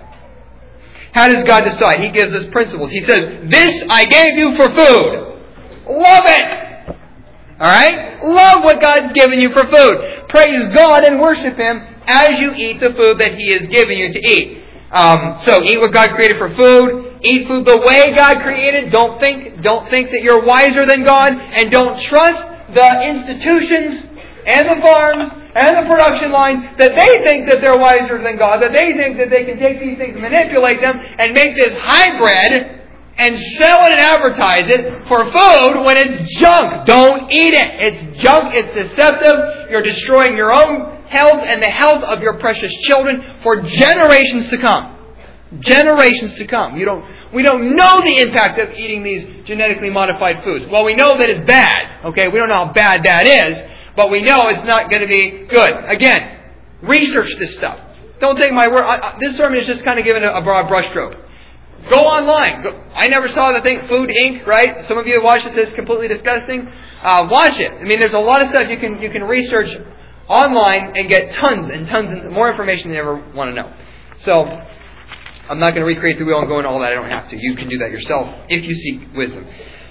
How does God decide? He gives us principles. He says, this I gave you for food. Love it. Alright? Love what God's given you for food. Praise God and worship Him as you eat the food that He has given you to eat. So eat what God created for food. Eat food the way God created. Don't think that you're wiser than God. And don't trust the institutions and the farms and the production line that they think that they're wiser than God. That they think that they can take these things, manipulate them, and make this hybrid and sell it and advertise it for food when it's junk. Don't eat it. It's junk. It's deceptive. You're destroying your own health and the health of your precious children for generations to come. Generations to come. We don't know the impact of eating these genetically modified foods. Well, we know that it's bad. Okay, we don't know how bad that is, but we know it's not going to be good. Again, research this stuff. Don't take my word. This sermon is just kind of given a broad brushstroke. Go online. I never saw the thing, Food Inc., right? Some of you watch this, it's completely disgusting. Watch it. I mean, there's a lot of stuff you can research online and get tons and more information than you ever want to know. So, I'm not going to recreate the wheel and go into all that. I don't have to. You can do that yourself if you seek wisdom.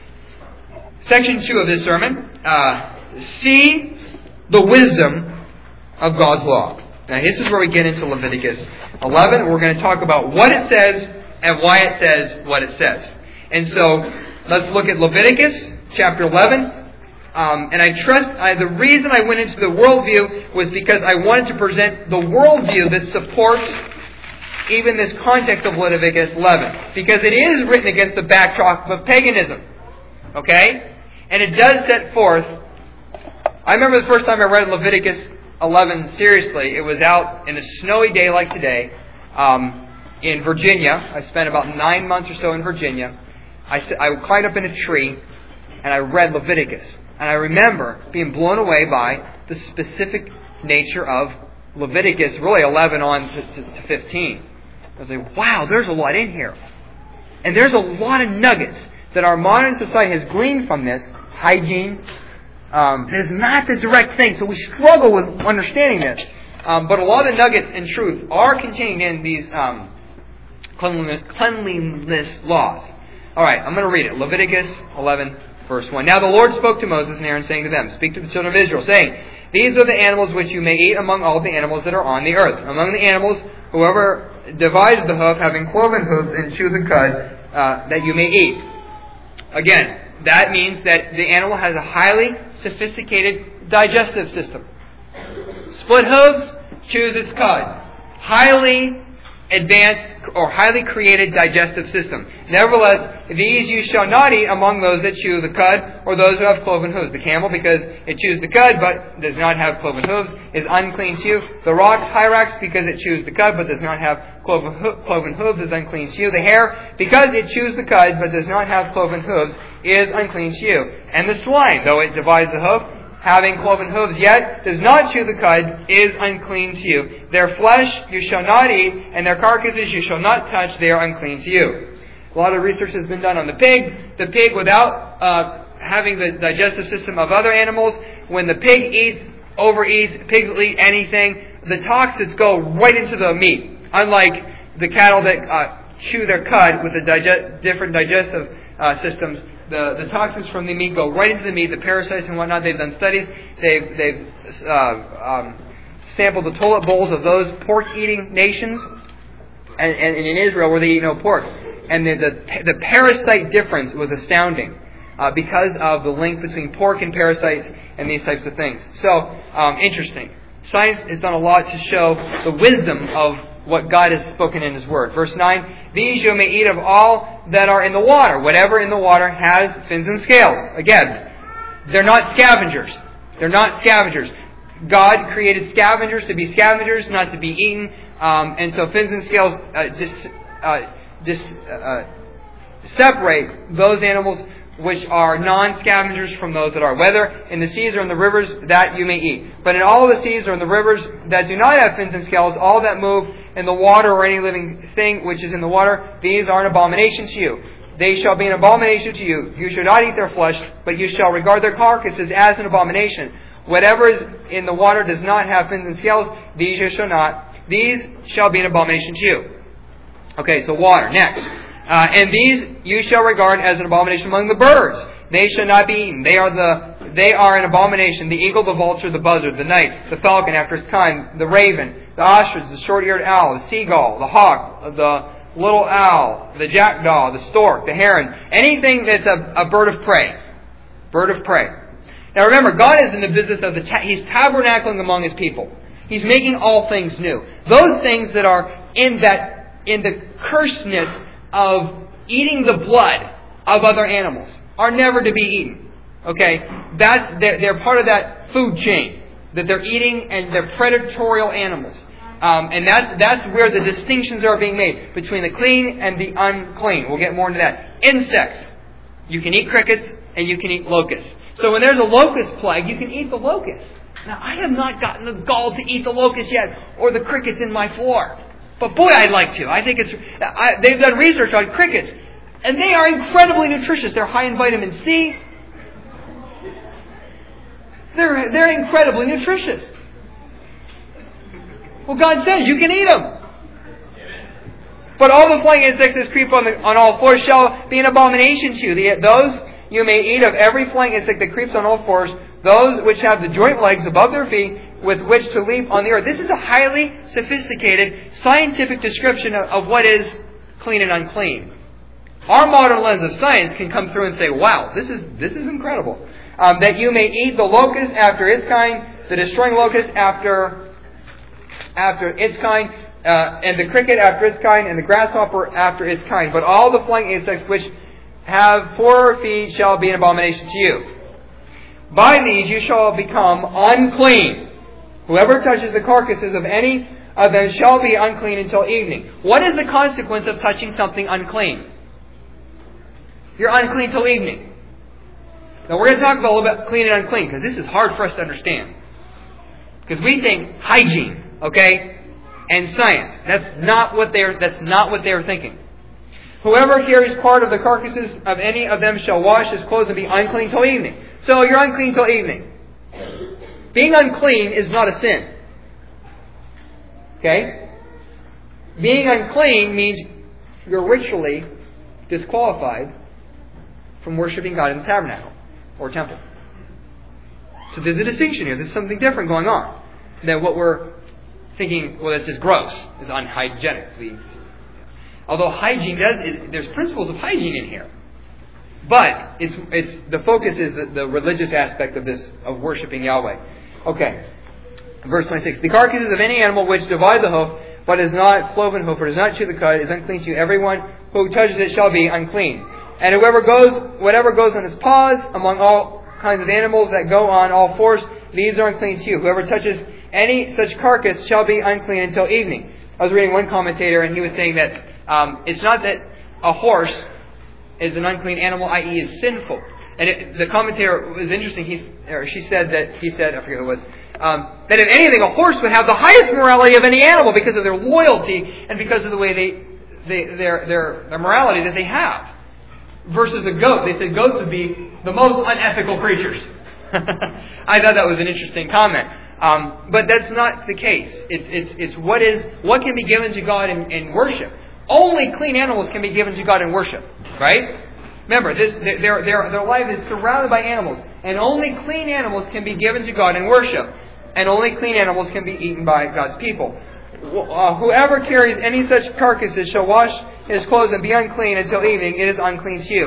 Section 2 of this sermon. See the wisdom of God's law. Now, this is where we get into Leviticus 11. We're going to talk about what it says and why it says what it says. And so, let's look at Leviticus chapter 11. And I trust the reason I went into the worldview was because I wanted to present the worldview that supports even this context of Leviticus 11. Because it is written against the backdrop of paganism. Okay? And it does set forth. I remember the first time I read Leviticus 11 seriously. It was out in a snowy day like today in Virginia. I spent about 9 months or so in Virginia. I climbed up in a tree and I read Leviticus. And I remember being blown away by the specific nature of Leviticus, really 11 on to 15. I was like, wow, there's a lot in here. And there's a lot of nuggets that our modern society has gleaned from this. Hygiene is not the direct thing, so we struggle with understanding this. But a lot of the nuggets in truth are contained in these cleanliness laws. Alright, I'm going to read it. Leviticus 11, verse 1. Now the Lord spoke to Moses and Aaron, saying to them, Speak to the children of Israel, saying, These are the animals which you may eat among all the animals that are on the earth. Among the animals, whoever divides the hoof, having cloven hoofs, and chews the cud, that you may eat. Again, that means that the animal has a highly sophisticated digestive system. Split hooves, chews its cud. Highly advanced or highly created digestive system. Nevertheless, these you shall not eat among those that chew the cud or those who have cloven hooves. The camel, because it chews the cud but does not have cloven hooves, is unclean to you. The hyrax, because it chews the cud but does not have cloven hooves, is unclean to you. The hare, because it chews the cud but does not have cloven hooves, is unclean to you. And the swine, though it divides the hoof, having cloven hooves, yet does not chew the cud, is unclean to you. Their flesh you shall not eat, and their carcasses you shall not touch, they are unclean to you. A lot of research has been done on the pig. The pig, without having the digestive system of other animals, when the pig overeats, pigs will eat anything, the toxins go right into the meat. Unlike the cattle that chew their cud with the different digestive systems, the toxins from the meat go right into the meat, the parasites and whatnot. They've done studies. They've sampled the toilet bowls of those pork-eating nations, and in Israel where they eat no pork. And the parasite difference was astounding because of the link between pork and parasites and these types of things. So, interesting. Science has done a lot to show the wisdom of what God has spoken in His Word. Verse 9, these you may eat of all that are in the water. Whatever in the water has fins and scales. Again, they're not scavengers. They're not scavengers. God created scavengers to be scavengers, not to be eaten. And so fins and scales separate those animals which are non-scavengers from those that are. Whether in the seas or in the rivers, that you may eat. But in all the seas or in the rivers that do not have fins and scales, all that move in the water or any living thing which is in the water, these are an abomination to you. They shall be an abomination to you. You shall not eat their flesh, but you shall regard their carcasses as an abomination. Whatever is in the water does not have fins and scales, these you shall not. These shall be an abomination to you. Okay, so water. Next. And these you shall regard as an abomination among the birds. They shall not be eaten. They are an abomination. The eagle, the vulture, the buzzard, the knight, the falcon after its kind, the raven, the ostrich, the short-eared owl, the seagull, the hawk, the little owl, the jackdaw, the stork, the heron, anything that's a bird of prey. Bird of prey. Now remember, God is in the business of He's tabernacling among His people. He's making all things new. Those things that are in the cursedness of eating the blood of other animals are never to be eaten. Okay? They're part of that food chain that they're eating, and they're predatorial animals. And that's where the distinctions are being made between the clean and the unclean. We'll get more into that. Insects. You can eat crickets and you can eat locusts. So when there's a locust plague, you can eat the locusts. Now, I have not gotten the gall to eat the locusts yet, or the crickets in my floor. But boy, I'd like to. I think they've done research on crickets, and they are incredibly nutritious. They're high in vitamin C. They're incredibly nutritious. Well, God says you can eat them. But all the flying insects that creep on all fours shall be an abomination to you. Those you may eat of every flying insect that creeps on all fours, those which have the joint legs above their feet, with which to leap on the earth. This is a highly sophisticated scientific description of what is clean and unclean. Our modern lens of science can come through and say, wow, this is incredible. That you may eat the locust after its kind, the destroying locust after its kind, and the cricket after its kind, and the grasshopper after its kind. But all the flying insects which have 4 feet shall be an abomination to you. By these you shall become unclean. Whoever touches the carcasses of any of them shall be unclean until evening. What is the consequence of touching something unclean? You're unclean till evening. Now we're going to talk about a little bit clean and unclean, because this is hard for us to understand. Because we think hygiene, okay, and science. That's not what they're thinking. Whoever carries part of the carcasses of any of them shall wash his clothes and be unclean till evening. So you're unclean till evening. Being unclean is not a sin. Okay? Being unclean means you're ritually disqualified from worshiping God in the tabernacle or temple. So there's a distinction here. There's something different going on than what we're thinking, well, that's just gross. It's unhygienic. Although hygiene there's principles of hygiene in here. But the focus is the religious aspect of this, of worshiping Yahweh. Okay. Verse 26. The carcasses of any animal which divide the hoof, but is not cloven hoof, or does not chew the cud, is unclean to you. Everyone who touches it shall be unclean. And whatever goes on his paws among all kinds of animals that go on all fours, these are unclean to you. Whoever touches any such carcass shall be unclean until evening. I was reading one commentator, and he was saying that it's not that a horse is an unclean animal, i.e. is sinful. And the commentator was interesting. He said, I forget who it was, that if anything, a horse would have the highest morality of any animal because of their loyalty and because of the way their morality that they have. Versus a goat. They said goats would be the most unethical creatures. I thought that was an interesting comment. But that's not the case. It's what can be given to God in worship. Only clean animals can be given to God in worship. Right? Remember, their life is surrounded by animals. And only clean animals can be given to God in worship. And only clean animals can be eaten by God's people. Whoever carries any such carcasses shall wash his clothes and be unclean until evening. It is unclean to you.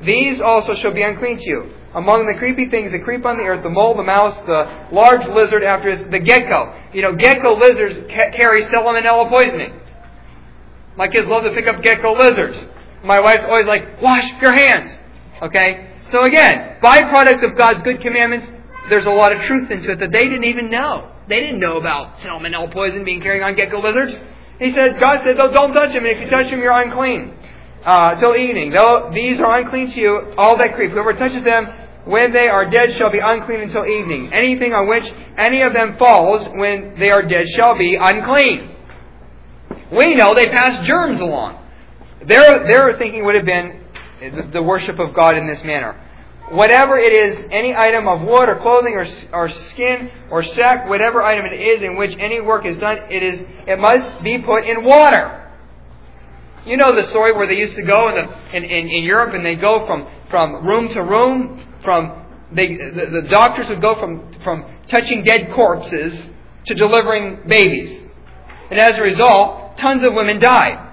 these also shall be unclean to you. Among the creepy things that creep on the earth, the mole, the mouse, the large lizard the gecko. Gecko lizards carry salmonella poisoning. My kids love to pick up gecko lizards. My wife's always like, wash your hands. Okay? So again, byproduct of God's good commandments, there's a lot of truth into it that they didn't even know. They didn't know about salmonella poison being carried on gecko lizards. God said, don't touch them, and if you touch them, you're unclean. Till evening. These are unclean to you, all that creep. Whoever touches them when they are dead shall be unclean until evening. Anything on which any of them falls when they are dead shall be unclean. We know they pass germs along. Their thinking would have been the worship of God in this manner. Whatever it is, any item of wood or clothing or skin or sack, whatever item it is in which any work is done, it must be put in water. You know the story where they used to go in Europe, and they go from room to room. The doctors would go from touching dead corpses to delivering babies, and as a result, tons of women died.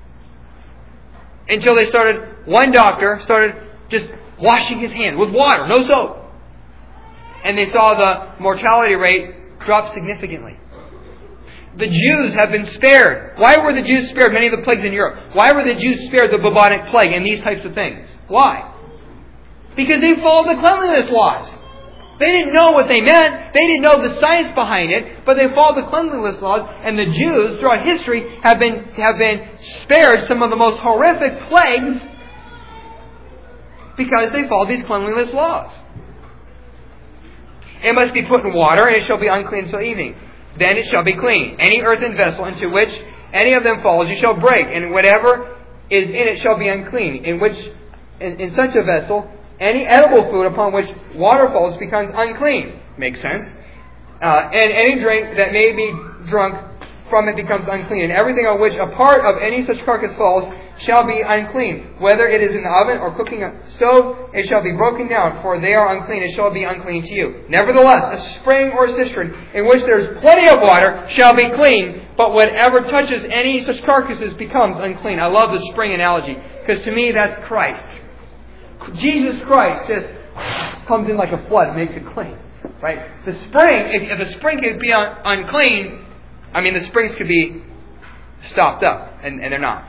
Until one doctor started just washing his hands with water, no soap, and they saw the mortality rate drop significantly. The Jews have been spared. Why were the Jews spared many of the plagues in Europe? Why were the Jews spared the bubonic plague and these types of things? Why? Because they followed the cleanliness laws. They didn't know what they meant. They didn't know the science behind it, but they followed the cleanliness laws. And the Jews, throughout history, have been spared some of the most horrific plagues because they followed these cleanliness laws. It must be put in water, and it shall be unclean until evening. Then it shall be clean. Any earthen vessel into which any of them falls you shall break, and whatever is in it shall be unclean. In such a vessel, any edible food upon which water falls becomes unclean. Makes sense. And any drink that may be drunk from it becomes unclean. And everything on which a part of any such carcass falls shall be unclean. Whether it is in the oven or cooking a stove, it shall be broken down, for they are unclean. It shall be unclean to you. Nevertheless, a spring or a cistern in which there is plenty of water shall be clean, but whatever touches any such carcasses becomes unclean. I love the spring analogy, because to me that's Christ. Jesus Christ just comes in like a flood and makes it clean. Right? The spring, if a spring could be unclean, the springs could be stopped up, and they're not.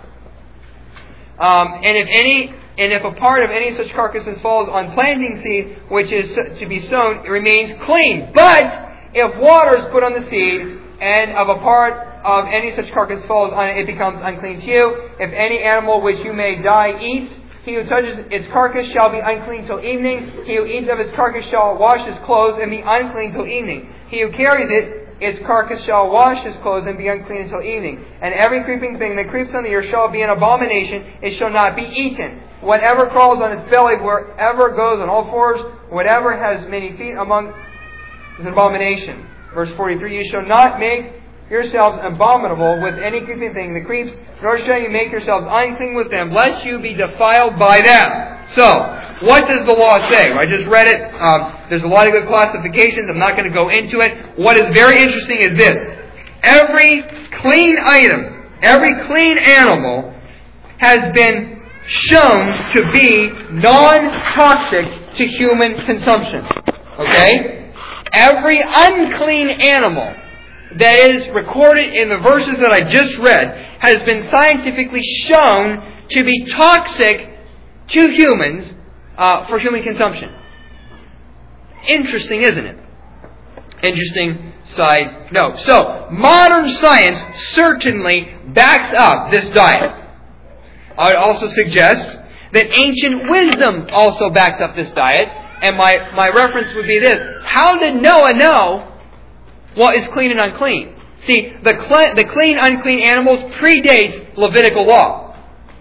And if a part of any such carcasses falls on planting seed, which is to be sown, it remains clean. But if water is put on the seed, and of a part of any such carcass falls on it, it becomes unclean to you. If any animal which you may die eats, he who touches its carcass shall be unclean till evening. He who eats of its carcass shall wash his clothes and be unclean till evening. He who carries its carcass shall wash his clothes and be unclean until evening. And every creeping thing that creeps on the earth shall be an abomination. It shall not be eaten. Whatever crawls on its belly, wherever goes on all fours, whatever has many feet among is an abomination. Verse 43, you shall not make yourselves abominable with any creeping thing that creeps, nor shall you make yourselves unclean with them, lest you be defiled by them. So, what does the law say? I just read it. There's a lot of good classifications. I'm not going to go into it. What is very interesting is this. Every clean item, every clean animal has been shown to be non-toxic to human consumption. Okay? Every unclean animal that is recorded in the verses that I just read has been scientifically shown to be toxic to humans for human consumption. Interesting, isn't it? Interesting side note. So, modern science certainly backs up this diet. I would also suggest that ancient wisdom also backs up this diet. And my reference would be this. How did Noah know what is clean and unclean? See, the clean, unclean animals predates Levitical law.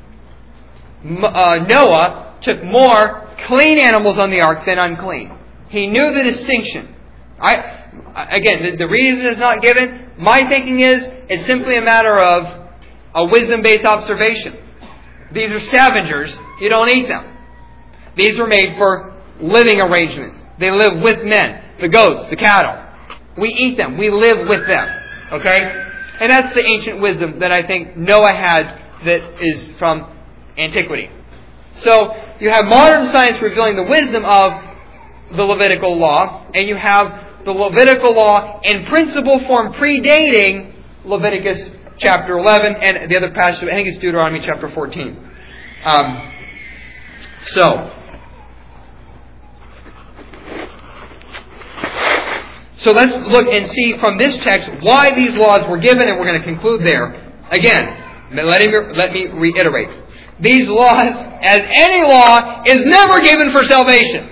Noah took more clean animals on the ark than unclean. He knew the distinction. Again, the reason is not given. My thinking is, it's simply a matter of a wisdom-based observation. These are scavengers. You don't eat them. These were made for living arrangements. They live with men. The goats, the cattle. We eat them. We live with them. Okay? And that's the ancient wisdom that I think Noah had that is from antiquity. So, you have modern science revealing the wisdom of the Levitical law, and you have the Levitical law in principle form predating Leviticus chapter 11 and the other passage, I think it's Deuteronomy chapter 14. So let's look and see from this text why these laws were given, and we're going to conclude there. Again, let me reiterate. These laws, as any law, is never given for salvation.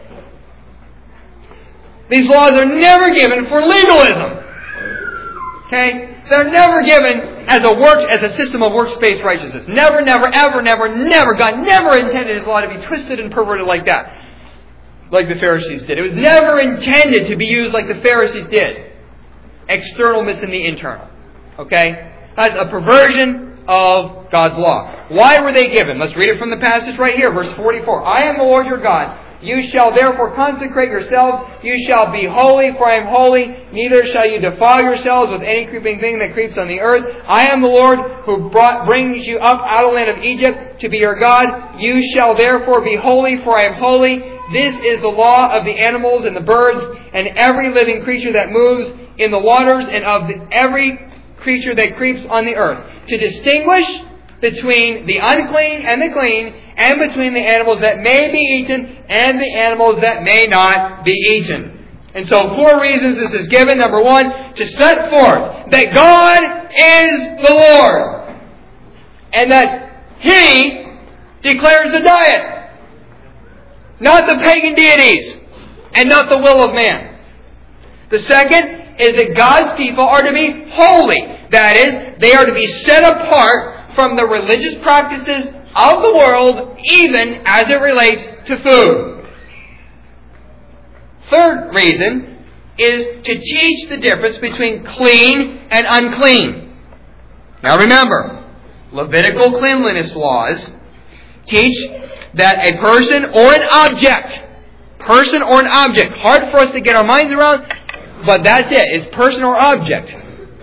These laws are never given for legalism. Okay? They're never given as a system of works-based righteousness. Never, never, ever, never, never. God never intended His law to be twisted and perverted like that. Like the Pharisees did. It was never intended to be used like the Pharisees did. External missing the internal. Okay? That's a perversion of God's law. Why were they given? Let's read it from the passage right here, verse 44. I am the Lord your God. You shall therefore consecrate yourselves. You shall be holy, for I am holy. Neither shall you defile yourselves with any creeping thing that creeps on the earth. I am the Lord who brings you up out of the land of Egypt to be your God. You shall therefore be holy, for I am holy. This is the law of the animals and the birds and every living creature that moves in the waters and of every creature that creeps on the earth, to distinguish between the unclean and the clean, and between the animals that may be eaten and the animals that may not be eaten. And so 4 reasons this is given. Number 1, to set forth that God is the Lord, and that He declares the diet, not the pagan deities, and not the will of man. The second is that God's people are to be holy. That is, they are to be set apart from the religious practices of the world, even as it relates to food. Third reason is to teach the difference between clean and unclean. Now remember, Levitical cleanliness laws teach that a person or an object, hard for us to get our minds around, but that's it. It's person or object.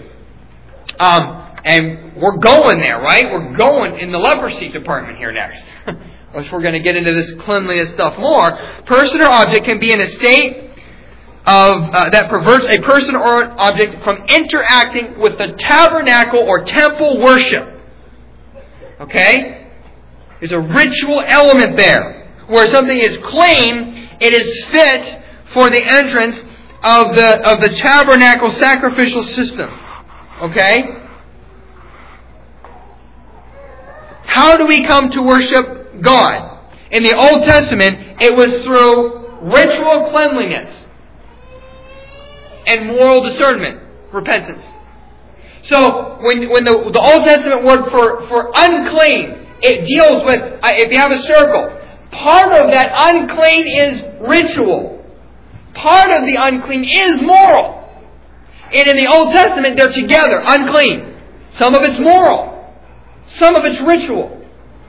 And we're going there, right? We're going in the leprosy department here next. Which we're going to get into this cleanliness stuff more. Person or object can be in a state of that perverts a person or an object from interacting with the tabernacle or temple worship. Okay? There's a ritual element there. Where something is clean, it is fit for the entrance of the tabernacle sacrificial system. Okay? How do we come to worship God? In the Old Testament, it was through ritual cleanliness and moral discernment, repentance. So, when the Old Testament word for unclean, it deals with, if you have a circle, part of that unclean is ritual. Part of the unclean is moral. And in the Old Testament, they're together, unclean. Some of it's moral. Some of it's ritual.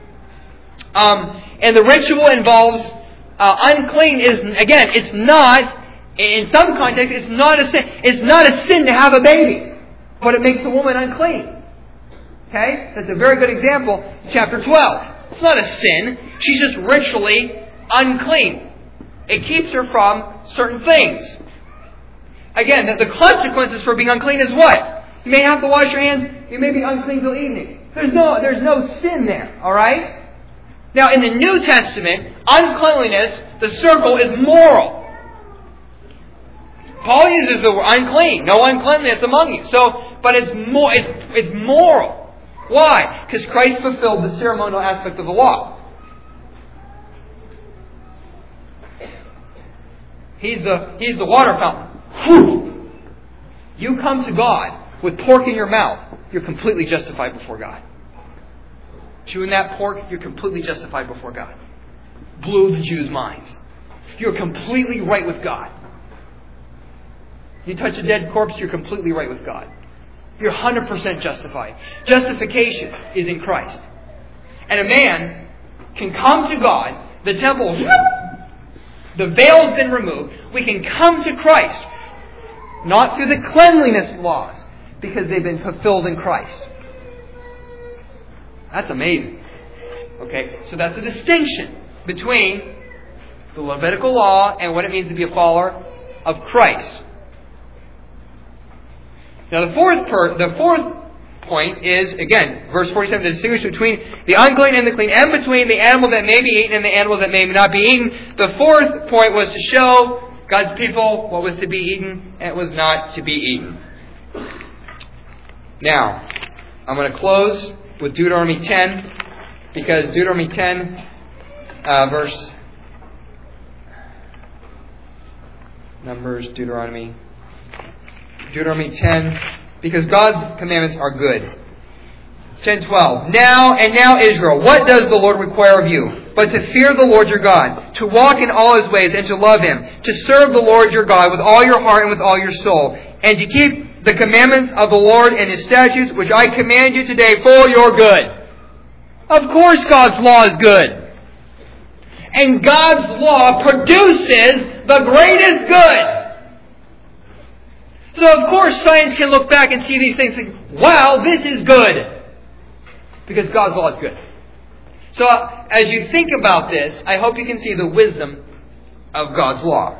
And the ritual involves unclean is, again, it's not, in some contexts, it's not a sin. It's not a sin to have a baby, but it makes a woman unclean. Okay? That's a very good example. Chapter 12. It's not a sin. She's just ritually unclean. It keeps her from certain things. Again, the consequences for being unclean is what? You may have to wash your hands. You may be unclean till evening. There's no sin there. Alright? Now, in the New Testament, uncleanliness, the circle, is moral. Paul uses the word unclean. No uncleanness among you. But it's moral. Why? Because Christ fulfilled the ceremonial aspect of the law. He's the water fountain. Whew. You come to God with pork in your mouth, you're completely justified before God. Chewing that pork, you're completely justified before God. Blew the Jews' minds. You're completely right with God. You touch a dead corpse, you're completely right with God. You're 100% justified. Justification is in Christ. And a man can come to God, the temple, the veil's been removed, we can come to Christ, not through the cleanliness laws, because they've been fulfilled in Christ. That's amazing. Okay, so that's a distinction. between the Levitical law and what it means to be a follower of Christ. Now the fourth point is, again, verse 47, to distinguish between the unclean and the clean, and between the animal that may be eaten and the animal that may not be eaten. The fourth point was to show God's people what was to be eaten and what was not to be eaten. Now, I'm going to close with Deuteronomy 10, because Deuteronomy 10, Deuteronomy 10, because God's commandments are good. 10:12. Now, Israel, what does the Lord require of you? But to fear the Lord your God, to walk in all His ways, and to love Him, to serve the Lord your God with all your heart and with all your soul, and to keep the commandments of the Lord and His statutes, which I command you today for your good. Of course God's law is good. And God's law produces the greatest good. So of course science can look back and see these things and think, wow, this is good. Because God's law is good. So as you think about this, I hope you can see the wisdom of God's law.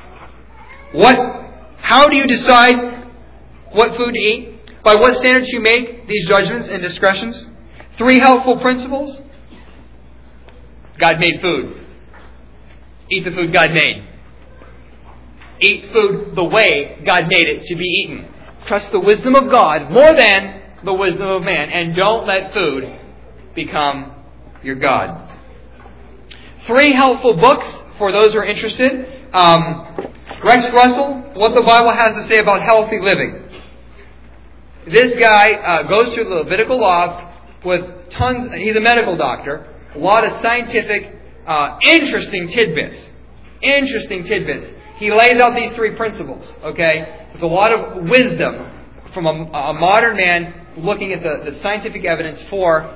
How do you decide what food to eat? By what standards you make these judgments and discretions? 3 helpful principles. God made food. Eat the food God made. Eat food the way God made it to be eaten. Trust the wisdom of God more than the wisdom of man. And don't let food become your God. 3 helpful books for those who are interested. Rex Russell, What the Bible Has to Say About Healthy Living. This guy goes through the Levitical law with tons. He's a medical doctor. A lot of scientific, interesting tidbits. He lays out these 3 principles, okay, with a lot of wisdom from a modern man looking at the scientific evidence for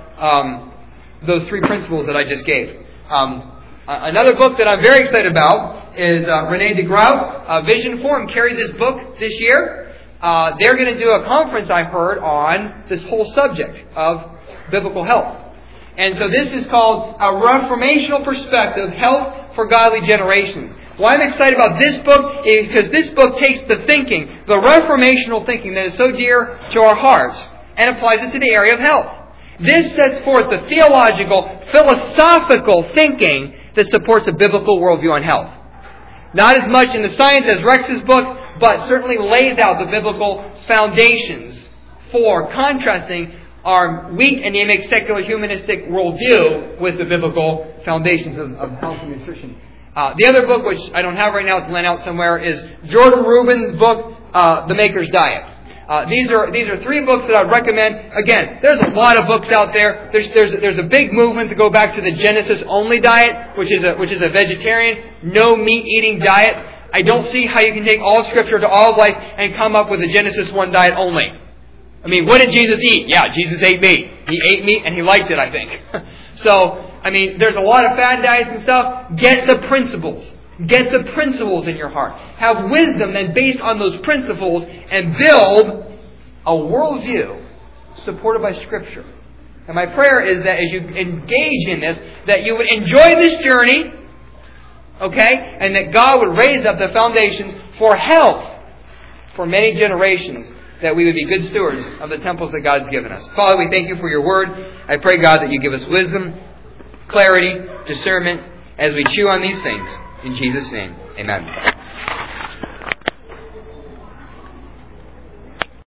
those 3 principles that I just gave. Another book that I'm very excited about is Rene DeGrout. Vision Forum carried this book this year. They're going to do a conference, I heard, on this whole subject of biblical health. And so this is called A Reformational Perspective, Health for Godly Generations. Why I'm excited about this book is because this book takes the thinking, the reformational thinking that is so dear to our hearts, and applies it to the area of health. This sets forth the theological, philosophical thinking that supports a biblical worldview on health. Not as much in the science as Rex's book, but certainly lays out the biblical foundations for contrasting our weak, anemic, secular, humanistic worldview with the biblical foundations of health and nutrition. The other book, which I don't have right now, it's lent out somewhere, is Jordan Rubin's book, The Maker's Diet. These are 3 books that I'd recommend. Again, there's a lot of books out there. There's a big movement to go back to the Genesis only diet, which is a vegetarian, no meat eating diet. I don't see how you can take all of Scripture to all of life and come up with a Genesis 1 diet only. I mean, what did Jesus eat? Yeah, Jesus ate meat. He ate meat and He liked it, I think. So, I mean, there's a lot of fad diets and stuff. Get the principles. Get the principles in your heart. Have wisdom then based on those principles and build a worldview supported by Scripture. And my prayer is that as you engage in this, that you would enjoy this journey, okay? And that God would raise up the foundations for health for many generations, that we would be good stewards of the temples that God's given us. Father, we thank You for Your Word. I pray, God, that You give us wisdom, clarity, discernment, as we chew on these things. In Jesus' name, amen.